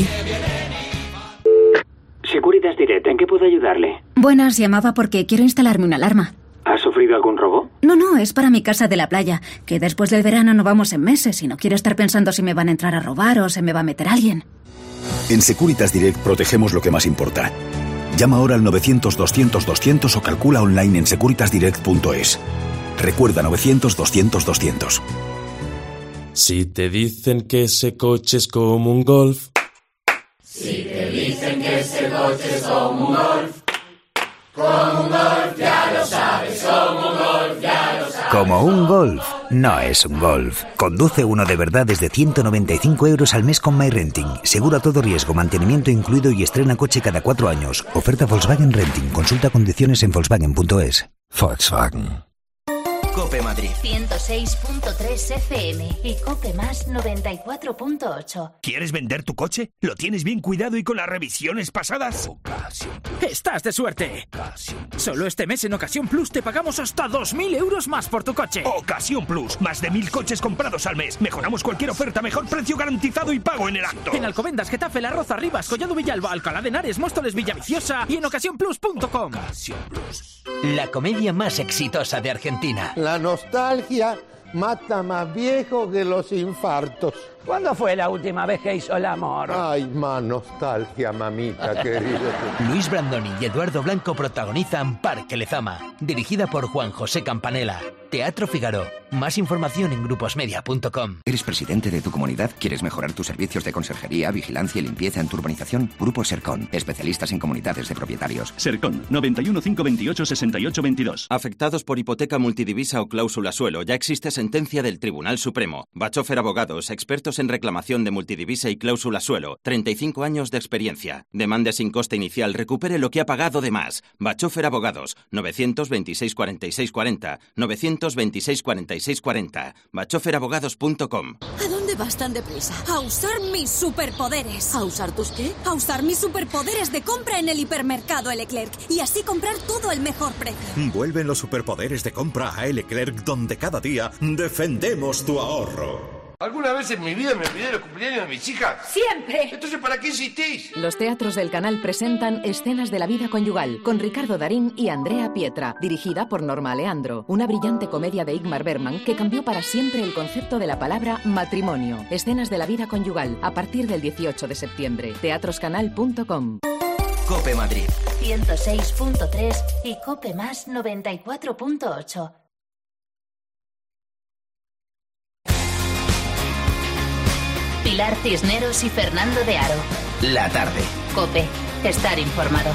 Securitas Direct, ¿en qué puedo ayudarle? Buenas, llamaba porque quiero instalarme una alarma. ¿Ha sufrido algún robo? No, es para mi casa de la playa, que después del verano no vamos en meses y no quiero estar pensando si me van a entrar a robar o se me va a meter alguien. En Securitas Direct protegemos lo que más importa. Llama ahora al 900-200-200 o calcula online en securitasdirect.es. Recuerda 900-200-200. Si te dicen que ese coche es como un Golf. Si te dicen que ese coche es como un Golf ya lo sabes, como un Golf ya lo sabes. Como un Golf, no es un Golf. Conduce uno de verdad desde 195 € al mes con MyRenting. Seguro a todo riesgo, mantenimiento incluido y estrena coche cada 4 años. Oferta Volkswagen Renting. Consulta condiciones en Volkswagen.es. Volkswagen. Cope Madrid 106.3 FM y Cope Más 94.8. ¿Quieres vender tu coche? ¿Lo tienes bien cuidado y con las revisiones pasadas? ¡Estás de suerte! Solo este mes en Ocasión Plus te pagamos hasta 2.000 € más por tu coche. Ocasión Plus, más de 1.000 coches comprados al mes. Mejoramos cualquier oferta, mejor precio garantizado y pago en el acto. En Alcobendas, Getafe, La Roza, Rivas, Collado Villalba, Alcalá de Henares, Móstoles, Villaviciosa y en ocasiónplus.com. La comedia más exitosa de Argentina. La nostalgia mata más viejo que los infartos. ¿Cuándo fue la última vez que hizo el amor? Ay, más nostalgia, mamita querido. Luis Brandoni y Eduardo Blanco protagonizan Parque Lezama, dirigida por Juan José Campanella. Teatro Figaro. Más información en gruposmedia.com. ¿Eres presidente de tu comunidad? ¿Quieres mejorar tus servicios de conserjería, vigilancia y limpieza en tu urbanización? Grupo Sercon, especialistas en comunidades de propietarios. Sercon, 91 528 68 22. Afectados por hipoteca multidivisa o cláusula suelo, ya existe sentencia del Tribunal Supremo. Bachofer Abogados, expertos en reclamación de multidivisa y cláusula suelo. 35 años de experiencia. Demande sin coste inicial, recupere lo que ha pagado de más. Bachofer Abogados, 926 46 40, 926 46 40. bachoferabogados.com. ¿A dónde vas tan deprisa? A usar mis superpoderes. ¿A usar tus qué? A usar mis superpoderes de compra en el hipermercado Leclerc y así comprar todo al mejor precio. Vuelven los superpoderes de compra a Leclerc, donde cada día defendemos tu ahorro. ¿Alguna vez en mi vida me olvidé los cumpleaños de mis hijas? ¡Siempre! Entonces, ¿para qué insistís? Los teatros del canal presentan Escenas de la vida conyugal, con Ricardo Darín y Andrea Pietra, dirigida por Norma Aleandro. Una brillante comedia de Ingmar Bergman que cambió para siempre el concepto de la palabra matrimonio. Escenas de la vida conyugal, a partir del 18 de septiembre. teatroscanal.com. Cope Madrid 106.3 y Cope Más 94.8. Pilar Cisneros y Fernando de Aro. La tarde. Cope, estar informado.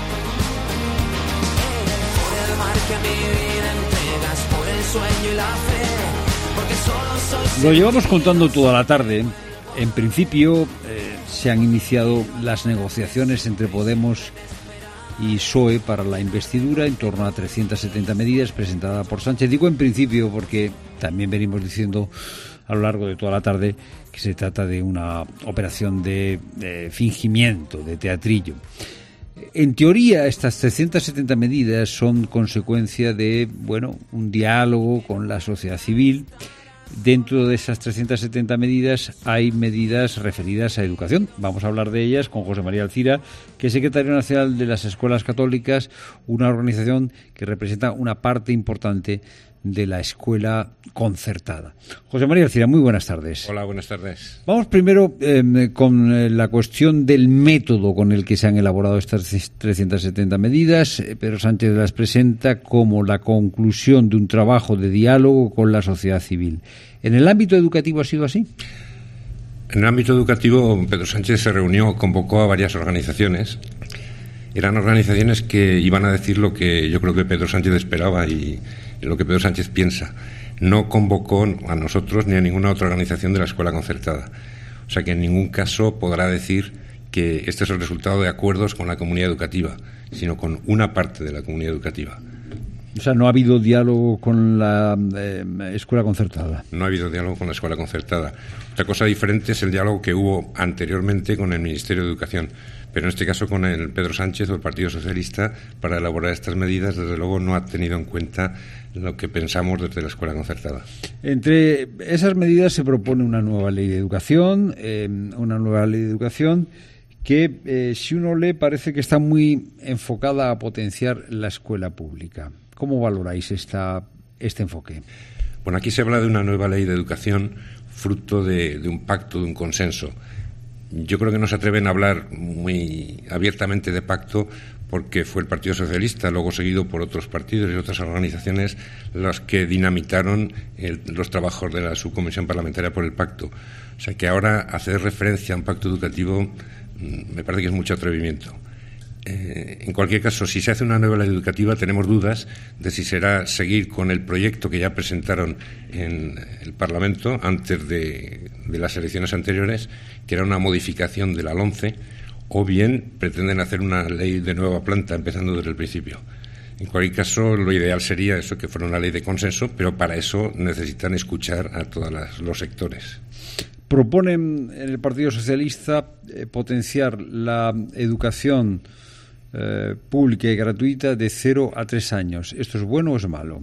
Lo llevamos contando toda la tarde. En principio se han iniciado las negociaciones entre Podemos y PSOE para la investidura en torno a 370 medidas presentadas por Sánchez. Digo en principio porque también venimos diciendo a lo largo de toda la tarde que se trata de una operación de fingimiento, de teatrillo. En teoría, estas 370 medidas son consecuencia de, un diálogo con la sociedad civil. Dentro de esas 370 medidas hay medidas referidas a educación. Vamos a hablar de ellas con José María Alcira, que es secretario nacional de las Escuelas Católicas, una organización que representa una parte importante de la escuela concertada. José María Alcira, muy buenas tardes. Hola, buenas tardes. Vamos primero con la cuestión del método con el que se han elaborado estas 370 medidas. Pedro Sánchez las presenta como la conclusión de un trabajo de diálogo con la sociedad civil. ¿En el ámbito educativo ha sido así? En el ámbito educativo, Pedro Sánchez se reunió, convocó a varias organizaciones. Eran organizaciones que iban a decir lo que yo creo que Pedro Sánchez esperaba y lo que Pedro Sánchez piensa. No convocó a nosotros ni a ninguna otra organización de la escuela concertada. O sea que en ningún caso podrá decir que este es el resultado de acuerdos con la comunidad educativa, sino con una parte de la comunidad educativa. O sea, no ha habido diálogo con la escuela concertada. No ha habido diálogo con la escuela concertada. Otra cosa diferente es el diálogo que hubo anteriormente con el Ministerio de Educación. Pero en este caso con el Pedro Sánchez o el Partido Socialista, para elaborar estas medidas, desde luego no ha tenido en cuenta lo que pensamos desde la escuela concertada. Entre esas medidas se propone una nueva ley de educación, que si uno lee parece que está muy enfocada a potenciar la escuela pública. ¿Cómo valoráis este enfoque? Bueno, aquí se habla de una nueva ley de educación fruto de un pacto, de un consenso. Yo creo que no se atreven a hablar muy abiertamente de pacto porque fue el Partido Socialista, luego seguido por otros partidos y otras organizaciones, los que dinamitaron los trabajos de la subcomisión parlamentaria por el pacto. O sea que ahora hacer referencia a un pacto educativo me parece que es mucho atrevimiento. En cualquier caso, si se hace una nueva ley educativa, tenemos dudas de si será seguir con el proyecto que ya presentaron en el Parlamento antes de las elecciones anteriores, que era una modificación de la LOMCE, o bien pretenden hacer una ley de nueva planta empezando desde el principio. En cualquier caso, lo ideal sería eso, que fuera una ley de consenso, pero para eso necesitan escuchar a todos los sectores. Proponen en el Partido Socialista potenciar la educación pública y gratuita de 0 a 3 años. ¿Esto es bueno o es malo?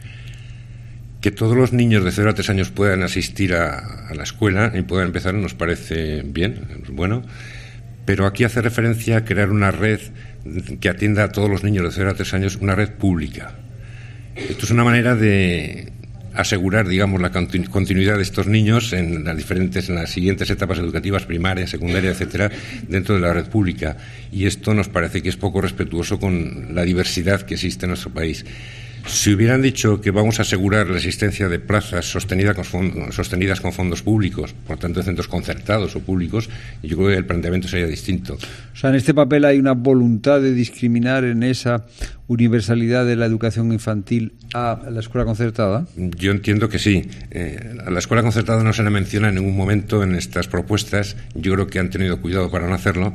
Que todos los niños de 0 a 3 años puedan asistir a la escuela y puedan empezar nos parece bien, es bueno, pero aquí hace referencia a crear una red que atienda a todos los niños de 0 a 3 años, una red pública. Esto es una manera de asegurar, digamos, la continuidad de estos niños en las siguientes etapas educativas, primaria, secundaria, etcétera, dentro de la red pública. Y esto nos parece que es poco respetuoso con la diversidad que existe en nuestro país. Si hubieran dicho que vamos a asegurar la existencia de plazas sostenidas con fondos públicos, por tanto de centros concertados o públicos, yo creo que el planteamiento sería distinto. O sea, en este papel hay una voluntad de discriminar en esa universalidad de la educación infantil a la escuela concertada. Yo entiendo que sí. A la escuela concertada no se la menciona en ningún momento en estas propuestas. Yo creo que han tenido cuidado para no hacerlo.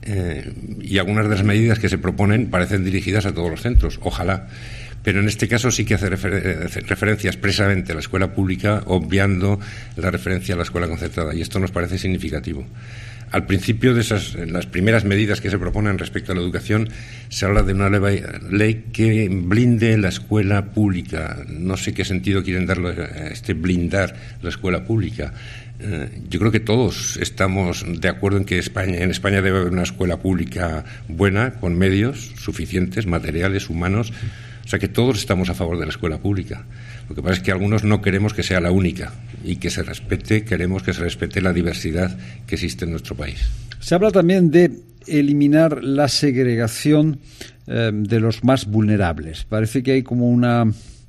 Y algunas de las medidas que se proponen parecen dirigidas a todos los centros. Ojalá. Pero en este caso sí que hace referencia expresamente a la escuela pública, obviando la referencia a la escuela concertada, y esto nos parece significativo. Al principio de las primeras medidas que se proponen respecto a la educación, se habla de una ley que blinde la escuela pública. No sé qué sentido quieren darle a blindar la escuela pública. Yo creo que todos estamos de acuerdo en que en España debe haber una escuela pública buena, con medios suficientes, materiales, humanos. O sea que todos estamos a favor de la escuela pública. Lo que pasa es que algunos no queremos que sea la única y que se respete, queremos que se respete la diversidad que existe en nuestro país. Se habla también de eliminar la segregación de los más vulnerables. Parece que hay como una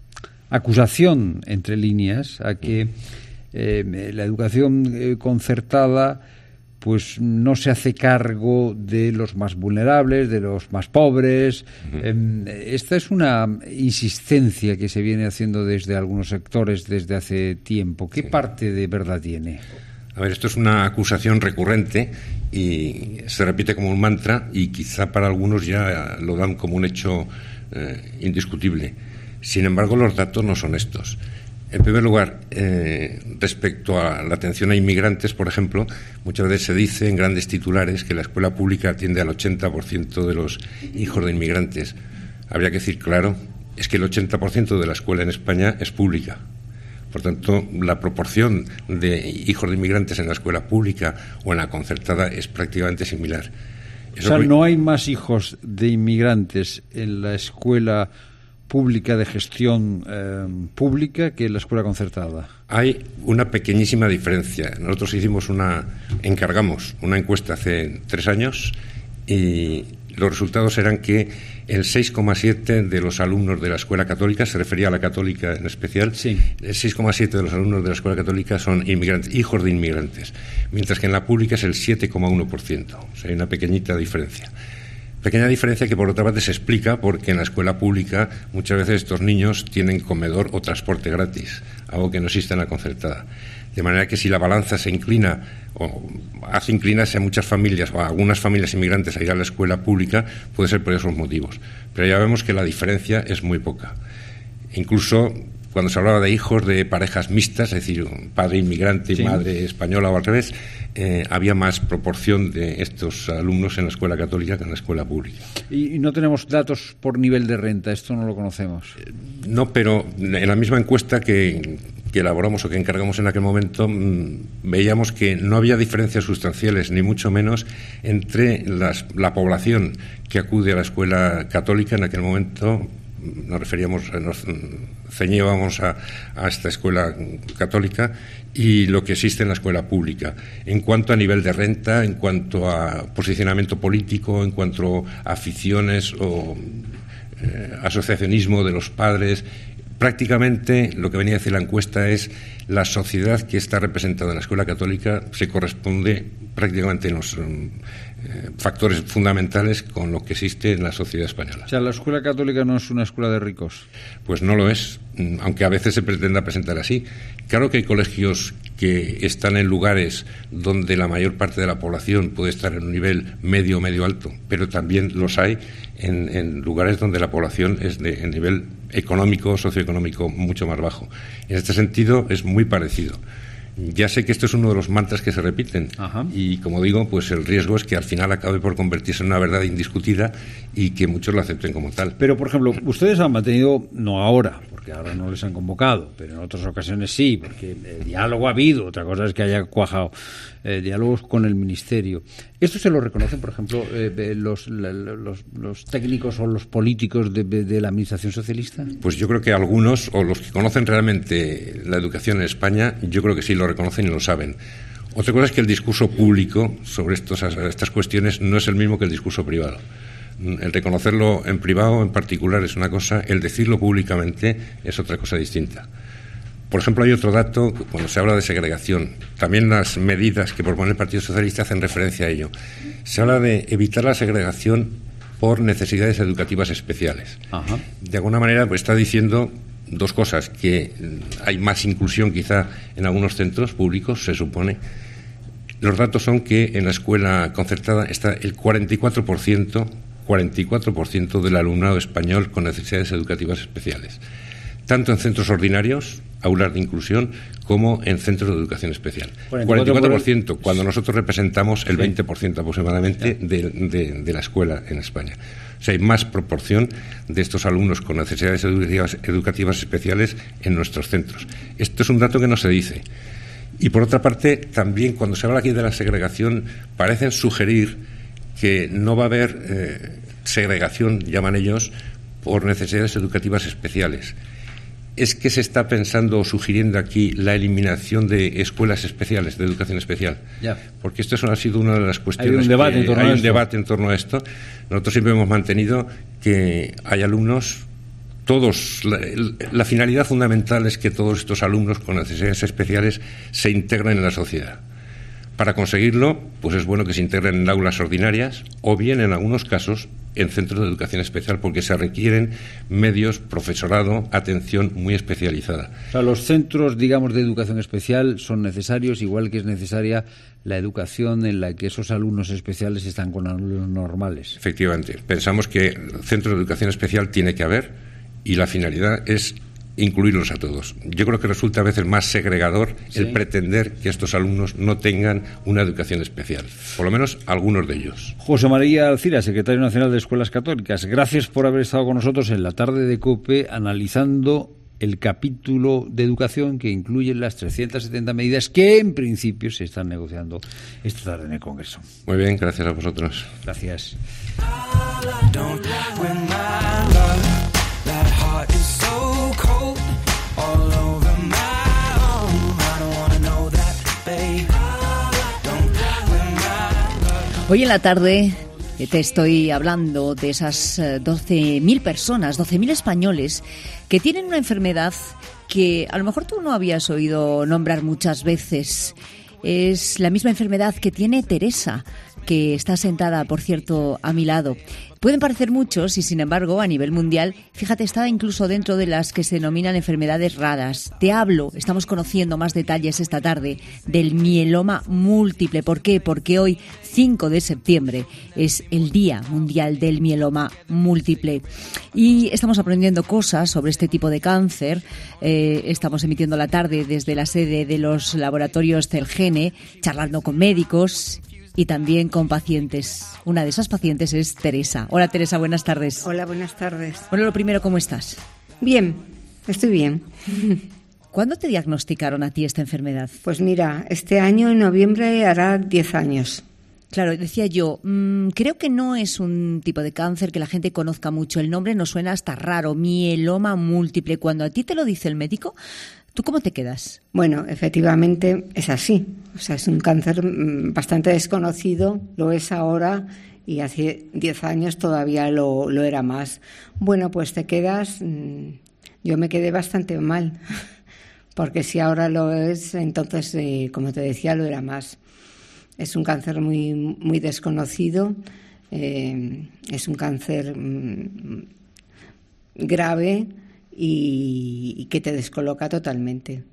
acusación entre líneas a que la educación concertada pues no se hace cargo de los más vulnerables, de los más pobres. Esta es una insistencia que se viene haciendo desde algunos sectores desde hace tiempo. ¿Qué parte de verdad tiene? A ver, esto es una acusación recurrente y se repite como un mantra y quizá para algunos ya lo dan como un hecho indiscutible. Sin embargo, los datos no son estos. En primer lugar, respecto a la atención a inmigrantes, por ejemplo, muchas veces se dice en grandes titulares que la escuela pública atiende al 80% de los hijos de inmigrantes. Habría que decir, claro, es que el 80% de la escuela en España es pública. Por tanto, la proporción de hijos de inmigrantes en la escuela pública o en la concertada es prácticamente similar. Eso no hay más hijos de inmigrantes en la escuela pública de gestión pública que en la escuela concertada. Hay una pequeñísima diferencia. Nosotros encargamos una encuesta hace 3 años y los resultados eran que el 6,7% de los alumnos de la escuela católica, se refería a la católica en especial, sí. El 6,7% de los alumnos de la escuela católica son inmigrantes, hijos de inmigrantes, mientras que en la pública es el 7,1%. O sea, hay una pequeñita diferencia. Pequeña diferencia que por otra parte se explica porque en la escuela pública muchas veces estos niños tienen comedor o transporte gratis, algo que no existe en la concertada. De manera que si la balanza se inclina o hace inclinarse a muchas familias o a algunas familias inmigrantes a ir a la escuela pública, puede ser por esos motivos. Pero ya vemos que la diferencia es muy poca. Incluso cuando se hablaba de hijos de parejas mixtas, es decir, padre inmigrante y madre española o al revés, había más proporción de estos alumnos en la escuela católica que en la escuela pública. Y no tenemos datos por nivel de renta, esto no lo conocemos. No, pero en la misma encuesta que elaboramos o que encargamos en aquel momento, veíamos que no había diferencias sustanciales, ni mucho menos, entre la población que acude a la escuela católica en aquel momento. Nos ceñíamos a esta escuela católica y lo que existe en la escuela pública, en cuanto a nivel de renta, en cuanto a posicionamiento político, en cuanto a aficiones o asociacionismo de los padres. Prácticamente lo que venía a decir la encuesta es la sociedad que está representada en la escuela católica se corresponde prácticamente en los factores fundamentales con lo que existe en la sociedad española. O sea, ¿la escuela católica no es una escuela de ricos? Pues no lo es, aunque a veces se pretenda presentar así. Claro que hay colegios que están en lugares donde la mayor parte de la población puede estar en un nivel medio o medio alto, pero también los hay en lugares donde la población es de nivel económico, socioeconómico mucho más bajo. En este sentido es muy parecido. Ya sé que esto es uno de los mantras que se repiten. Ajá. Y como digo, pues el riesgo es que al final acabe por convertirse en una verdad indiscutida y que muchos lo acepten como tal. Pero, por ejemplo, ustedes han mantenido, no ahora, porque ahora no les han convocado, pero en otras ocasiones sí, porque diálogo ha habido, otra cosa es que haya cuajado diálogos con el Ministerio. ¿Esto se lo reconocen, por ejemplo, los técnicos o los políticos de la Administración socialista? Pues yo creo que algunos, o los que conocen realmente la educación en España, yo creo que sí lo reconocen y lo saben. Otra cosa es que el discurso público sobre estas cuestiones no es el mismo que el discurso privado. El reconocerlo en privado en particular es una cosa, el decirlo públicamente es otra cosa distinta. Por ejemplo, hay otro dato, cuando se habla de segregación, también las medidas que propone el Partido Socialista hacen referencia a ello. Se habla de evitar la segregación por necesidades educativas especiales. Ajá. De alguna manera, pues está diciendo dos cosas, que hay más inclusión quizá en algunos centros públicos, se supone. Los datos son que en la escuela concertada está el 44% del alumnado español con necesidades educativas especiales, tanto en centros ordinarios, aulas de inclusión, como en centros de educación especial. 44%, cuando nosotros representamos el 20% aproximadamente de la escuela en España. O sea, hay más proporción de estos alumnos con necesidades educativas especiales en nuestros centros. Esto es un dato que no se dice. Y por otra parte, también cuando se habla aquí de la segregación, parecen sugerir que no va a haber segregación, llaman ellos, por necesidades educativas especiales. ¿Es que se está pensando o sugiriendo aquí la eliminación de escuelas especiales, de educación especial? Ya. Porque esto ha sido una de las cuestiones. Hay un debate en torno a esto. Nosotros siempre hemos mantenido que hay alumnos, todos, la finalidad fundamental es que todos estos alumnos con necesidades especiales se integren en la sociedad. Para conseguirlo, pues es bueno que se integren en aulas ordinarias o bien, en algunos casos, en centros de educación especial, porque se requieren medios, profesorado, atención muy especializada. O sea, los centros, digamos, de educación especial son necesarios, igual que es necesaria la educación en la que esos alumnos especiales están con alumnos normales. Efectivamente. Pensamos que centros de educación especial tiene que haber y la finalidad es incluirlos a todos. Yo creo que resulta a veces más segregador el pretender que estos alumnos no tengan una educación especial, por lo menos algunos de ellos. José María Alcira, secretario nacional de Escuelas Católicas, gracias por haber estado con nosotros en la tarde de COPE analizando el capítulo de educación que incluye las 370 medidas que en principio se están negociando esta tarde en el Congreso. Muy bien, gracias a vosotros. Gracias. Hoy en la tarde te estoy hablando de esas 12.000 personas, 12.000 españoles que tienen una enfermedad que a lo mejor tú no habías oído nombrar muchas veces. Es la misma enfermedad que tiene Teresa, que está sentada, por cierto, a mi lado. Pueden parecer muchos y, sin embargo, a nivel mundial, fíjate, está incluso dentro de las que se denominan enfermedades raras. Estamos conociendo más detalles esta tarde del mieloma múltiple. ¿Por qué? Porque hoy, 5 de septiembre, es el Día Mundial del Mieloma Múltiple. Y estamos aprendiendo cosas sobre este tipo de cáncer. Estamos emitiendo la tarde desde la sede de los laboratorios Celgene, charlando con médicos y también con pacientes. Una de esas pacientes es Teresa. Hola, Teresa, buenas tardes. Hola, buenas tardes. Bueno, lo primero, ¿cómo estás? Bien, estoy bien. ¿Cuándo te diagnosticaron a ti esta enfermedad? Pues mira, este año en noviembre hará 10 años. Claro, decía yo, creo que no es un tipo de cáncer que la gente conozca mucho. El nombre nos suena hasta raro, mieloma múltiple. Cuando a ti te lo dice el médico, ¿tú cómo te quedas? Bueno, efectivamente es así. O sea, es un cáncer bastante desconocido, lo es ahora y hace 10 años todavía lo era más. Bueno, pues te quedas... Yo me quedé bastante mal, porque si ahora lo es, entonces, como te decía, lo era más. Es un cáncer muy, muy desconocido, es un cáncer grave y que te descoloca totalmente.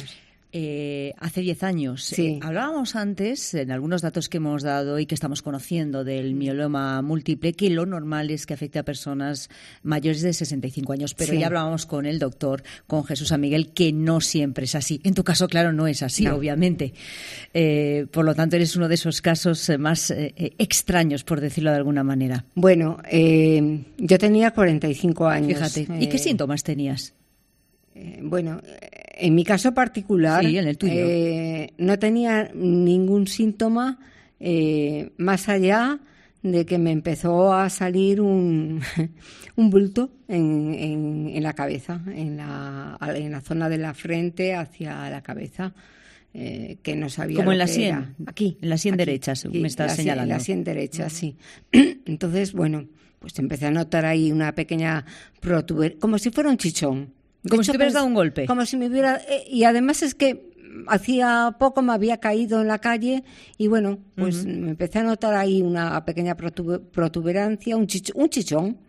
Hace 10 años. Sí. Hablábamos antes, en algunos datos que hemos dado y que estamos conociendo del mieloma múltiple, que lo normal es que afecte a personas mayores de 65 años. Pero sí. Ya hablábamos con el doctor, con Jesús San Miguel, que no siempre es así. En tu caso, claro, no es así, no. Obviamente. Por lo tanto, eres uno de esos casos más extraños, por decirlo de alguna manera. Bueno, yo tenía 45 años. Fíjate. ¿Y qué síntomas tenías? Bueno, en mi caso particular, sí, en el tuyo. No tenía ningún síntoma más allá de que me empezó a salir un bulto en la cabeza, en la zona de la frente hacia la cabeza, que no sabía como lo en la que sien, era. Aquí, en la sien derecha, aquí, me estás señalando. En la sien derecha, sí. Entonces, bueno, pues empecé a notar ahí una pequeña protuberancia, como si fuera un chichón. Como si te hubieras dado un golpe. Como si me hubiera... y además es que hacía poco me había caído en la calle y bueno, pues me empecé a notar ahí una pequeña protuberancia, un chichón.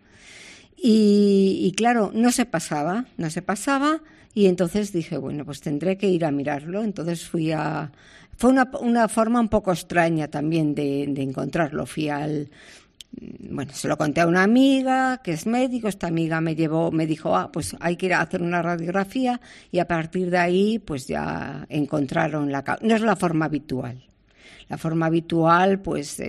Y claro, no se pasaba y entonces dije, bueno, pues tendré que ir a mirarlo. Entonces fue una forma un poco extraña también de encontrarlo. Bueno, se lo conté a una amiga que es médico, esta amiga me dijo, pues hay que ir a hacer una radiografía y a partir de ahí pues ya encontraron no es la forma habitual. La forma habitual pues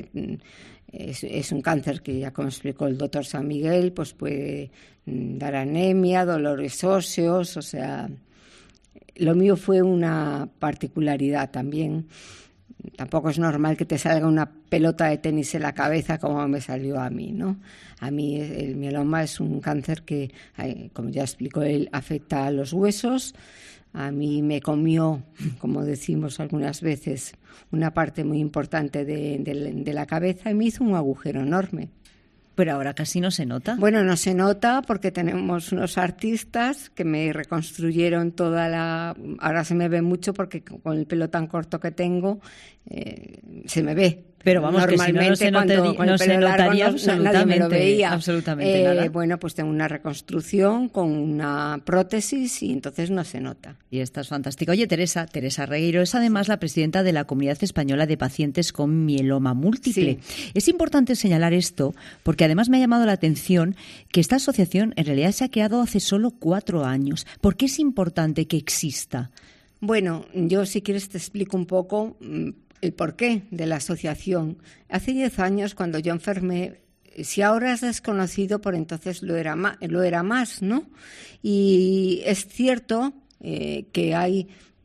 es un cáncer que ya como explicó el doctor San Miguel, pues puede dar anemia, dolores óseos, o sea, lo mío fue una particularidad también. Tampoco es normal que te salga una pelota de tenis en la cabeza como me salió a mí, ¿no? A mí el mieloma es un cáncer que, como ya explicó él, afecta a los huesos. A mí me comió, como decimos algunas veces, una parte muy importante de la cabeza y me hizo un agujero enorme. Pero ahora casi no se nota. Bueno, no se nota porque tenemos unos artistas que me reconstruyeron ahora se me ve mucho porque con el pelo tan corto que tengo se me ve. Pero vamos, normalmente que si no se notaría absolutamente, nadie me lo veía. Absolutamente nada. Bueno, pues tengo una reconstrucción con una prótesis y entonces no se nota. Y esta es fantástica. Oye, Teresa Regueiro es además la presidenta de la Comunidad Española de Pacientes con Mieloma Múltiple. Sí. Es importante señalar esto porque además me ha llamado la atención que esta asociación en realidad se ha creado hace solo 4 años. ¿Por qué es importante que exista? Bueno, yo si quieres te explico un poco el porqué de la asociación. Hace 10 años, cuando yo enfermé, si ahora es desconocido, por entonces lo era más, ¿no? Y es cierto que hay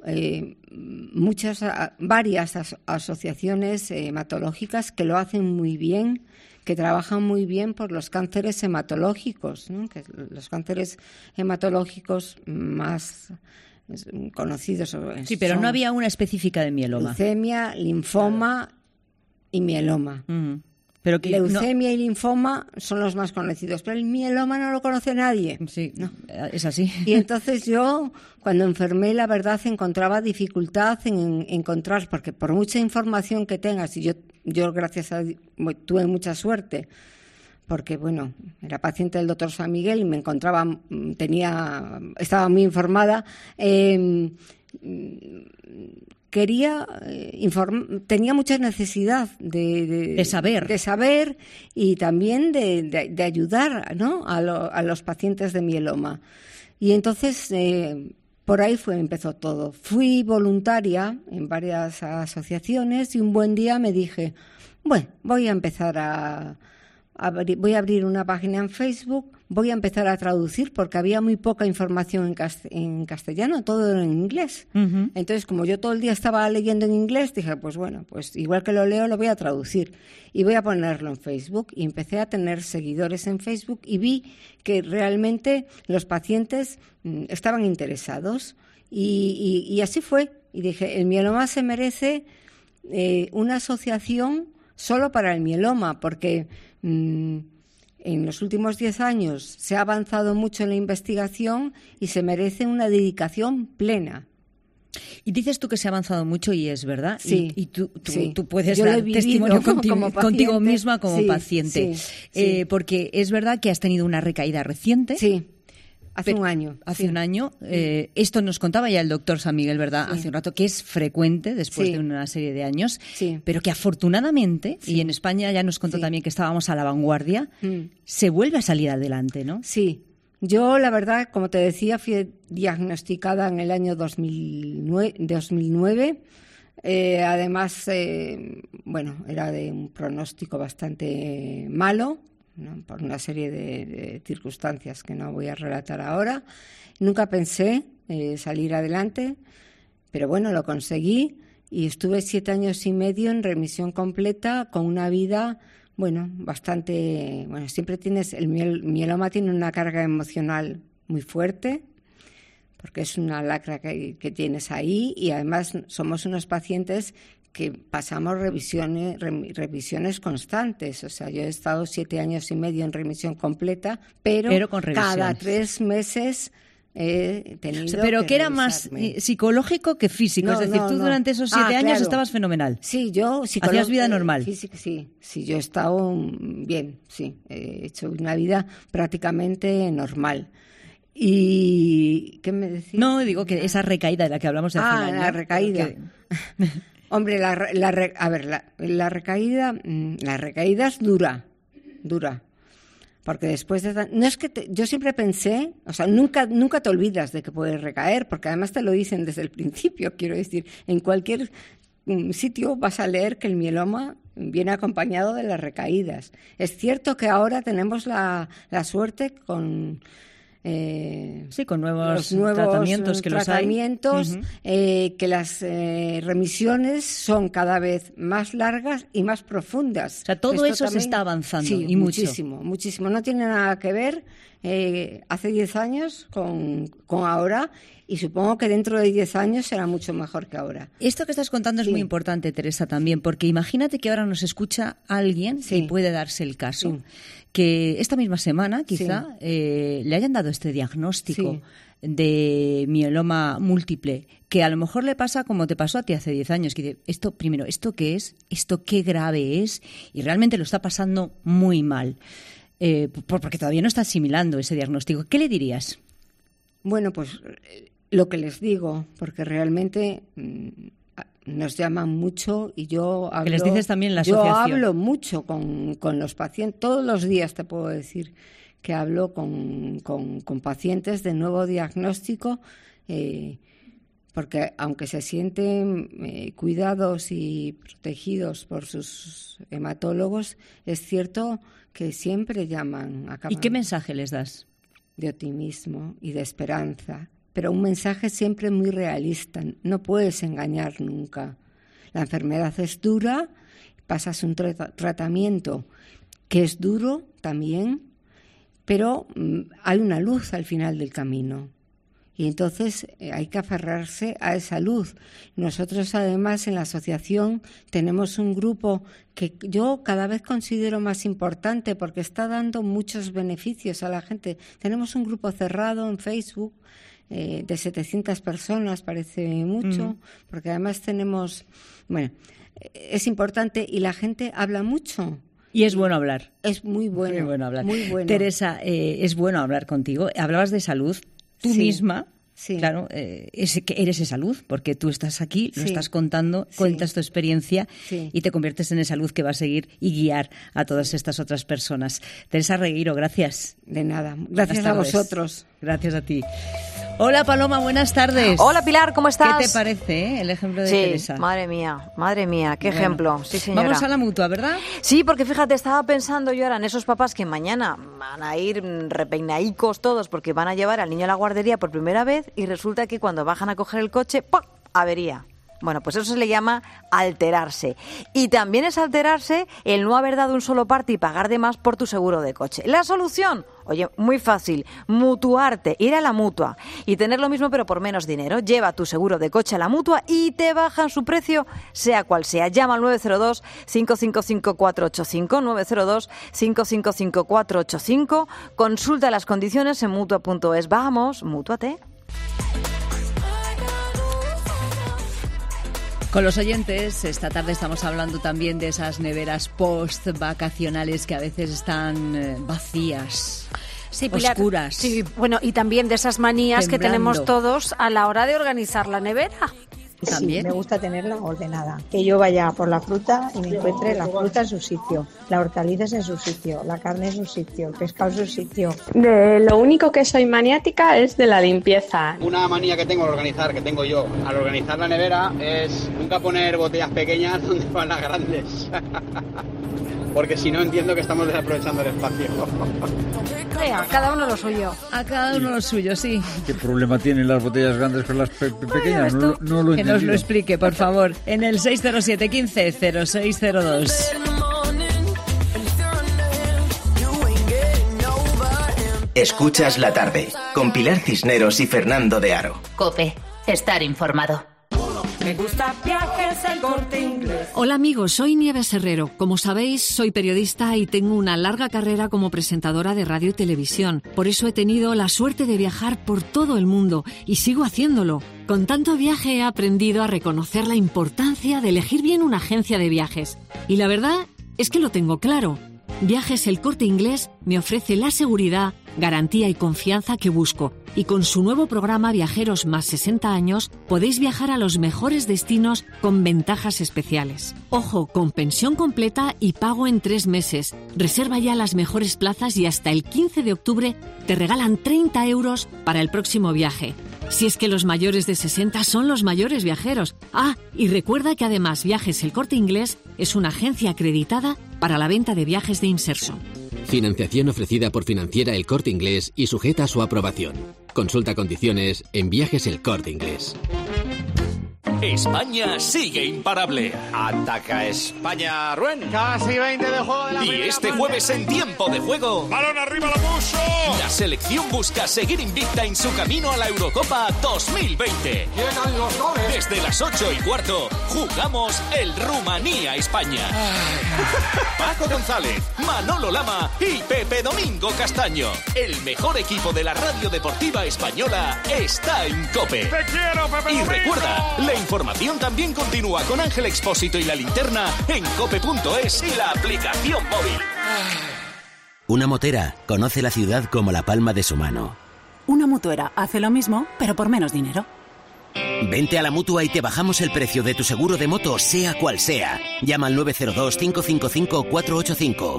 varias asociaciones hematológicas que lo hacen muy bien, que trabajan muy bien por los cánceres hematológicos, ¿no? Que los cánceres hematológicos más conocidos. Sí, pero no había una específica de mieloma. Leucemia, linfoma y mieloma. Pero que leucemia y linfoma son los más conocidos, pero el mieloma no lo conoce nadie. Sí, no. Es así. Y entonces yo, cuando enfermé, la verdad, encontraba dificultad en encontrar, porque por mucha información que tengas, y yo gracias a Dios, tuve mucha suerte, porque, bueno, era paciente del doctor San Miguel y me encontraba, estaba muy informada, tenía mucha necesidad de saber y también de ayudar, ¿no? a los pacientes de mieloma. Y entonces por ahí empezó todo. Fui voluntaria en varias asociaciones y un buen día me dije, bueno, voy a empezar voy a abrir una página en Facebook, voy a empezar a traducir porque había muy poca información en castellano, todo era en inglés. Entonces, como yo todo el día estaba leyendo en inglés, dije, pues bueno, pues igual que lo leo, lo voy a traducir y voy a ponerlo en Facebook. Y empecé a tener seguidores en Facebook y vi que realmente los pacientes estaban interesados y así fue. Y dije, el mieloma se merece una asociación solo para el mieloma, porque en los últimos 10 años se ha avanzado mucho en la investigación y se merece una dedicación plena. Y dices tú que se ha avanzado mucho y es verdad. Sí. Y tú sí. puedes Yo dar testimonio contigo misma como sí, paciente. Sí. Porque es verdad que has tenido una recaída reciente. Sí. Hace un año. Hace un año. Esto nos contaba ya el doctor San Miguel, ¿verdad? Sí. Hace un rato, que es frecuente después de una serie de años, pero que afortunadamente, y en España ya nos contó también que estábamos a la vanguardia, se vuelve a salir adelante, ¿no? Sí. Yo, la verdad, como te decía, fui diagnosticada en el año 2009. Además, era de un pronóstico bastante malo, ¿no? Por una serie de circunstancias que no voy a relatar ahora. Nunca pensé salir adelante, pero bueno, lo conseguí y estuve 7 años y medio en remisión completa con una vida, bastante... siempre el mieloma tiene una carga emocional muy fuerte, porque es una lacra que tienes ahí y además somos unos pacientes que pasamos revisiones constantes. O sea, yo he estado 7 años y medio en remisión completa, pero con cada 3 meses he tenido pero que era más psicológico que físico. Es decir, tú durante esos 7 años estabas fenomenal. Sí, yo... ¿Hacías vida normal? Sí, yo he estado bien, sí. He hecho una vida prácticamente normal. ¿Y qué me decías? No, digo que esa recaída de la que hablamos hace un año. La recaída. Hombre, la recaída es dura, porque después de... No es que yo siempre pensé, o sea, nunca te olvidas de que puedes recaer, porque además te lo dicen desde el principio, quiero decir, en cualquier sitio vas a leer que el mieloma viene acompañado de las recaídas. Es cierto que ahora tenemos la suerte con... con nuevos tratamientos que que las remisiones son cada vez más largas y más profundas. O sea, todo eso se está avanzando y muchísimo. No tiene nada que ver hace 10 años con ahora, y supongo que dentro de 10 años será mucho mejor que ahora. Esto que estás contando es muy importante, Teresa, también, porque imagínate que ahora nos escucha alguien y puede darse el caso que esta misma semana quizá le hayan dado este diagnóstico de mieloma múltiple, que a lo mejor le pasa como te pasó a ti hace 10 años, que dice, ¿esto qué es? ¿Esto qué grave es? Y realmente lo está pasando muy mal, porque todavía no está asimilando ese diagnóstico. ¿Qué le dirías? Bueno, pues lo que les digo, porque realmente nos llaman mucho y yo hablo... ¿Qué les dices también en la asociación? Yo hablo mucho con los pacientes, todos los días te puedo decir que hablo con pacientes de nuevo diagnóstico, porque aunque se sienten cuidados y protegidos por sus hematólogos, es cierto que siempre llaman. ¿Y qué mensaje les das? De optimismo y de esperanza, pero un mensaje siempre muy realista. No puedes engañar nunca. La enfermedad es dura, pasas un tratamiento que es duro también, pero hay una luz al final del camino. Y entonces hay que aferrarse a esa luz. Nosotros, además, en la asociación tenemos un grupo que yo cada vez considero más importante porque está dando muchos beneficios a la gente. Tenemos un grupo cerrado en Facebook de 700 personas, parece mucho, porque además tenemos... Bueno, es importante y la gente habla mucho. Y es bueno hablar. Es muy bueno. Muy bueno hablar. Muy bueno. Teresa, es bueno hablar contigo. Hablabas de salud. Tú misma, claro, que eres esa luz, porque tú estás aquí, lo estás contando, cuentas tu experiencia y te conviertes en esa luz que va a seguir y guiar a todas estas otras personas. Teresa Regueiro, gracias. De nada. Gracias a vosotros. Gracias a ti. Hola Paloma, buenas tardes. Hola Pilar, ¿cómo estás? ¿Qué te parece el ejemplo de Teresa? Madre mía, qué ejemplo. Sí, señora. Vamos a la Mutua, ¿verdad? Sí, porque fíjate, estaba pensando yo ahora en esos papás que mañana van a ir repeinadicos todos porque van a llevar al niño a la guardería por primera vez y resulta que cuando bajan a coger el coche, ¡pum!, avería. Bueno, pues eso se le llama alterarse. Y también es alterarse el no haber dado un solo parte y pagar de más por tu seguro de coche. La solución, oye, muy fácil, mutuarte, ir a la Mutua y tener lo mismo pero por menos dinero. Lleva tu seguro de coche a la Mutua y te bajan su precio, sea cual sea. Llama al 902-555-485, 902-555-485. Consulta las condiciones en Mutua.es. Vamos, mútuate. Con los oyentes, esta tarde estamos hablando también de esas neveras post-vacacionales que a veces están vacías, sí, Pilar, oscuras. Sí, bueno, y también de esas manías que tenemos todos a la hora de organizar la nevera. ¿También? Sí, me gusta tenerla ordenada. Que yo vaya por la fruta y me encuentre la fruta en su sitio, la hortalizas en su sitio, la carne en su sitio, el pescado en su sitio. De lo único que soy maniática es de la limpieza. Una manía que tengo al organizar la nevera, es nunca poner botellas pequeñas donde van las grandes. Porque si no entiendo que estamos desaprovechando el espacio. A cada uno lo suyo. A cada uno lo suyo, sí. ¿Qué problema tienen las botellas grandes con las pequeñas? No lo he entendido. Que nos lo explique, por favor, en el 607 15 0602. Escuchas la tarde, con Pilar Cisneros y Fernando de Aro. COPE, estar informado. Me gusta Viajes El Corte Inglés. Hola amigos, soy Nieves Herrero. Como sabéis, soy periodista y tengo una larga carrera como presentadora de radio y televisión. Por eso he tenido la suerte de viajar por todo el mundo y sigo haciéndolo. Con tanto viaje he aprendido a reconocer la importancia de elegir bien una agencia de viajes. Y la verdad es que lo tengo claro. Viajes El Corte Inglés me ofrece la seguridad, garantía y confianza que busco. Y con su nuevo programa Viajeros más 60 años, podéis viajar a los mejores destinos con ventajas especiales. Ojo, con pensión completa y pago en 3 meses. Reserva ya las mejores plazas y hasta el 15 de octubre te regalan 30 euros para el próximo viaje. Si es que los mayores de 60 son los mayores viajeros. Ah, y recuerda que además Viajes El Corte Inglés es una agencia acreditada para la venta de viajes de Inserso. Financiación ofrecida por Financiera El Corte Inglés y sujeta a su aprobación. Consulta condiciones en Viajes El Corte Inglés. España sigue imparable. Ataca España, Ruen. Casi 20 de juego de la Y este jueves en tiempo de juego, ¡balón arriba, lo puso! La selección busca seguir invicta en su camino a la Eurocopa 2020. Llegan los goles. Desde las 8:15 jugamos el Rumanía-España. Paco González, Manolo Lama y Pepe Domingo Castaño. El mejor equipo de la radio deportiva española está en COPE. ¡Te quiero, Pepe Y Domingo! recuerda, la información también continúa con Ángel Expósito y La Linterna en cope.es y la aplicación móvil. Una motera conoce la ciudad como la palma de su mano. Una mutuera hace lo mismo, pero por menos dinero. Vente a la Mutua y te bajamos el precio de tu seguro de moto, sea cual sea. Llama al 902-555-485.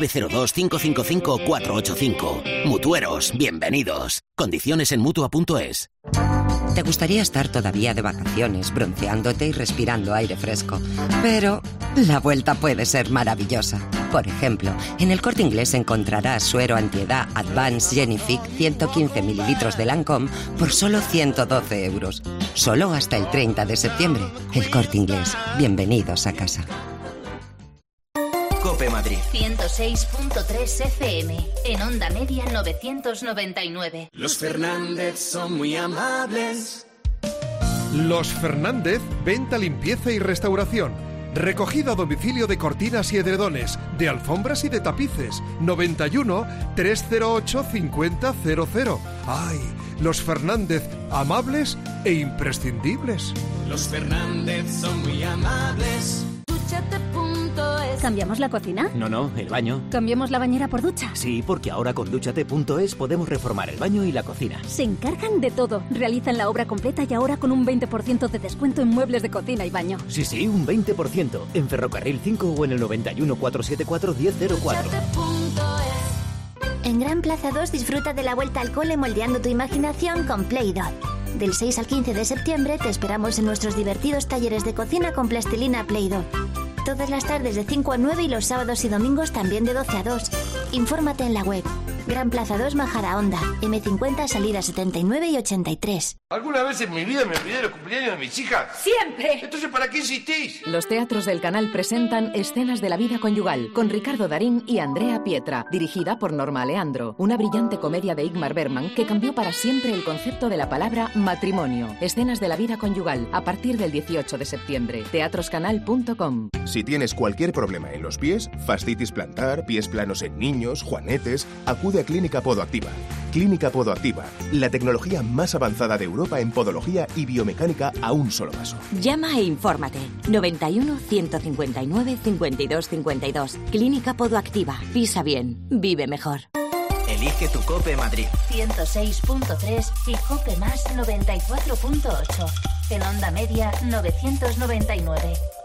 902-555-485. Mutueros, bienvenidos. Condiciones en Mutua.es. Te gustaría estar todavía de vacaciones, bronceándote y respirando aire fresco. Pero la vuelta puede ser maravillosa. Por ejemplo, en El Corte Inglés encontrarás suero antiedad Advanced Genific 115 mililitros de Lancôme por solo 112 euros. Solo hasta el 30 de septiembre. El Corte Inglés. Bienvenidos a casa. COPE Madrid. 106.3 FM. En onda media 999. Los Fernández son muy amables. Los Fernández, venta, limpieza y restauración. Recogida a domicilio de cortinas y edredones, de alfombras y de tapices. 91 308 5000. ¡Ay! Los Fernández, amables e imprescindibles. Los Fernández son muy amables. ¿Cambiamos la cocina? No, el baño. ¿Cambiamos la bañera por ducha? Sí, porque ahora con Dúchate.es podemos reformar el baño y la cocina. Se encargan de todo. Realizan la obra completa y ahora con un 20% de descuento en muebles de cocina y baño. Sí, un 20%. En Ferrocarril 5 o en el 91 474 1004. En Gran Plaza 2 disfruta de la vuelta al cole moldeando tu imaginación con Play-Doh. Del 6 al 15 de septiembre te esperamos en nuestros divertidos talleres de cocina con plastilina Play-Doh. Todas las tardes de 5 a 9 y los sábados y domingos también de 12 a 2. Infórmate en la web. Gran Plaza 2 Majadahonda, M50 salida 79 y 83. ¿Alguna vez en mi vida me olvidé de los cumpleaños de mis hijas? ¡Siempre! Entonces, ¿para qué insistís? Los teatros del canal presentan Escenas de la vida conyugal con Ricardo Darín y Andrea Pietra, dirigida por Norma Aleandro, una brillante comedia de Ingmar Bergman que cambió para siempre el concepto de la palabra matrimonio. Escenas de la vida conyugal a partir del 18 de septiembre. teatroscanal.com. Si tienes cualquier problema en los pies, fascitis plantar, pies planos en niños, juanetes, acude a Clínica Podoactiva. Clínica Podoactiva, la tecnología más avanzada de Europa en podología y biomecánica a un solo paso. Llama e infórmate. 91 159 52 52. Clínica Podoactiva. Pisa bien, vive mejor. Elige tu COPE Madrid. 106.3 y COPE más 94.8. En onda media 999.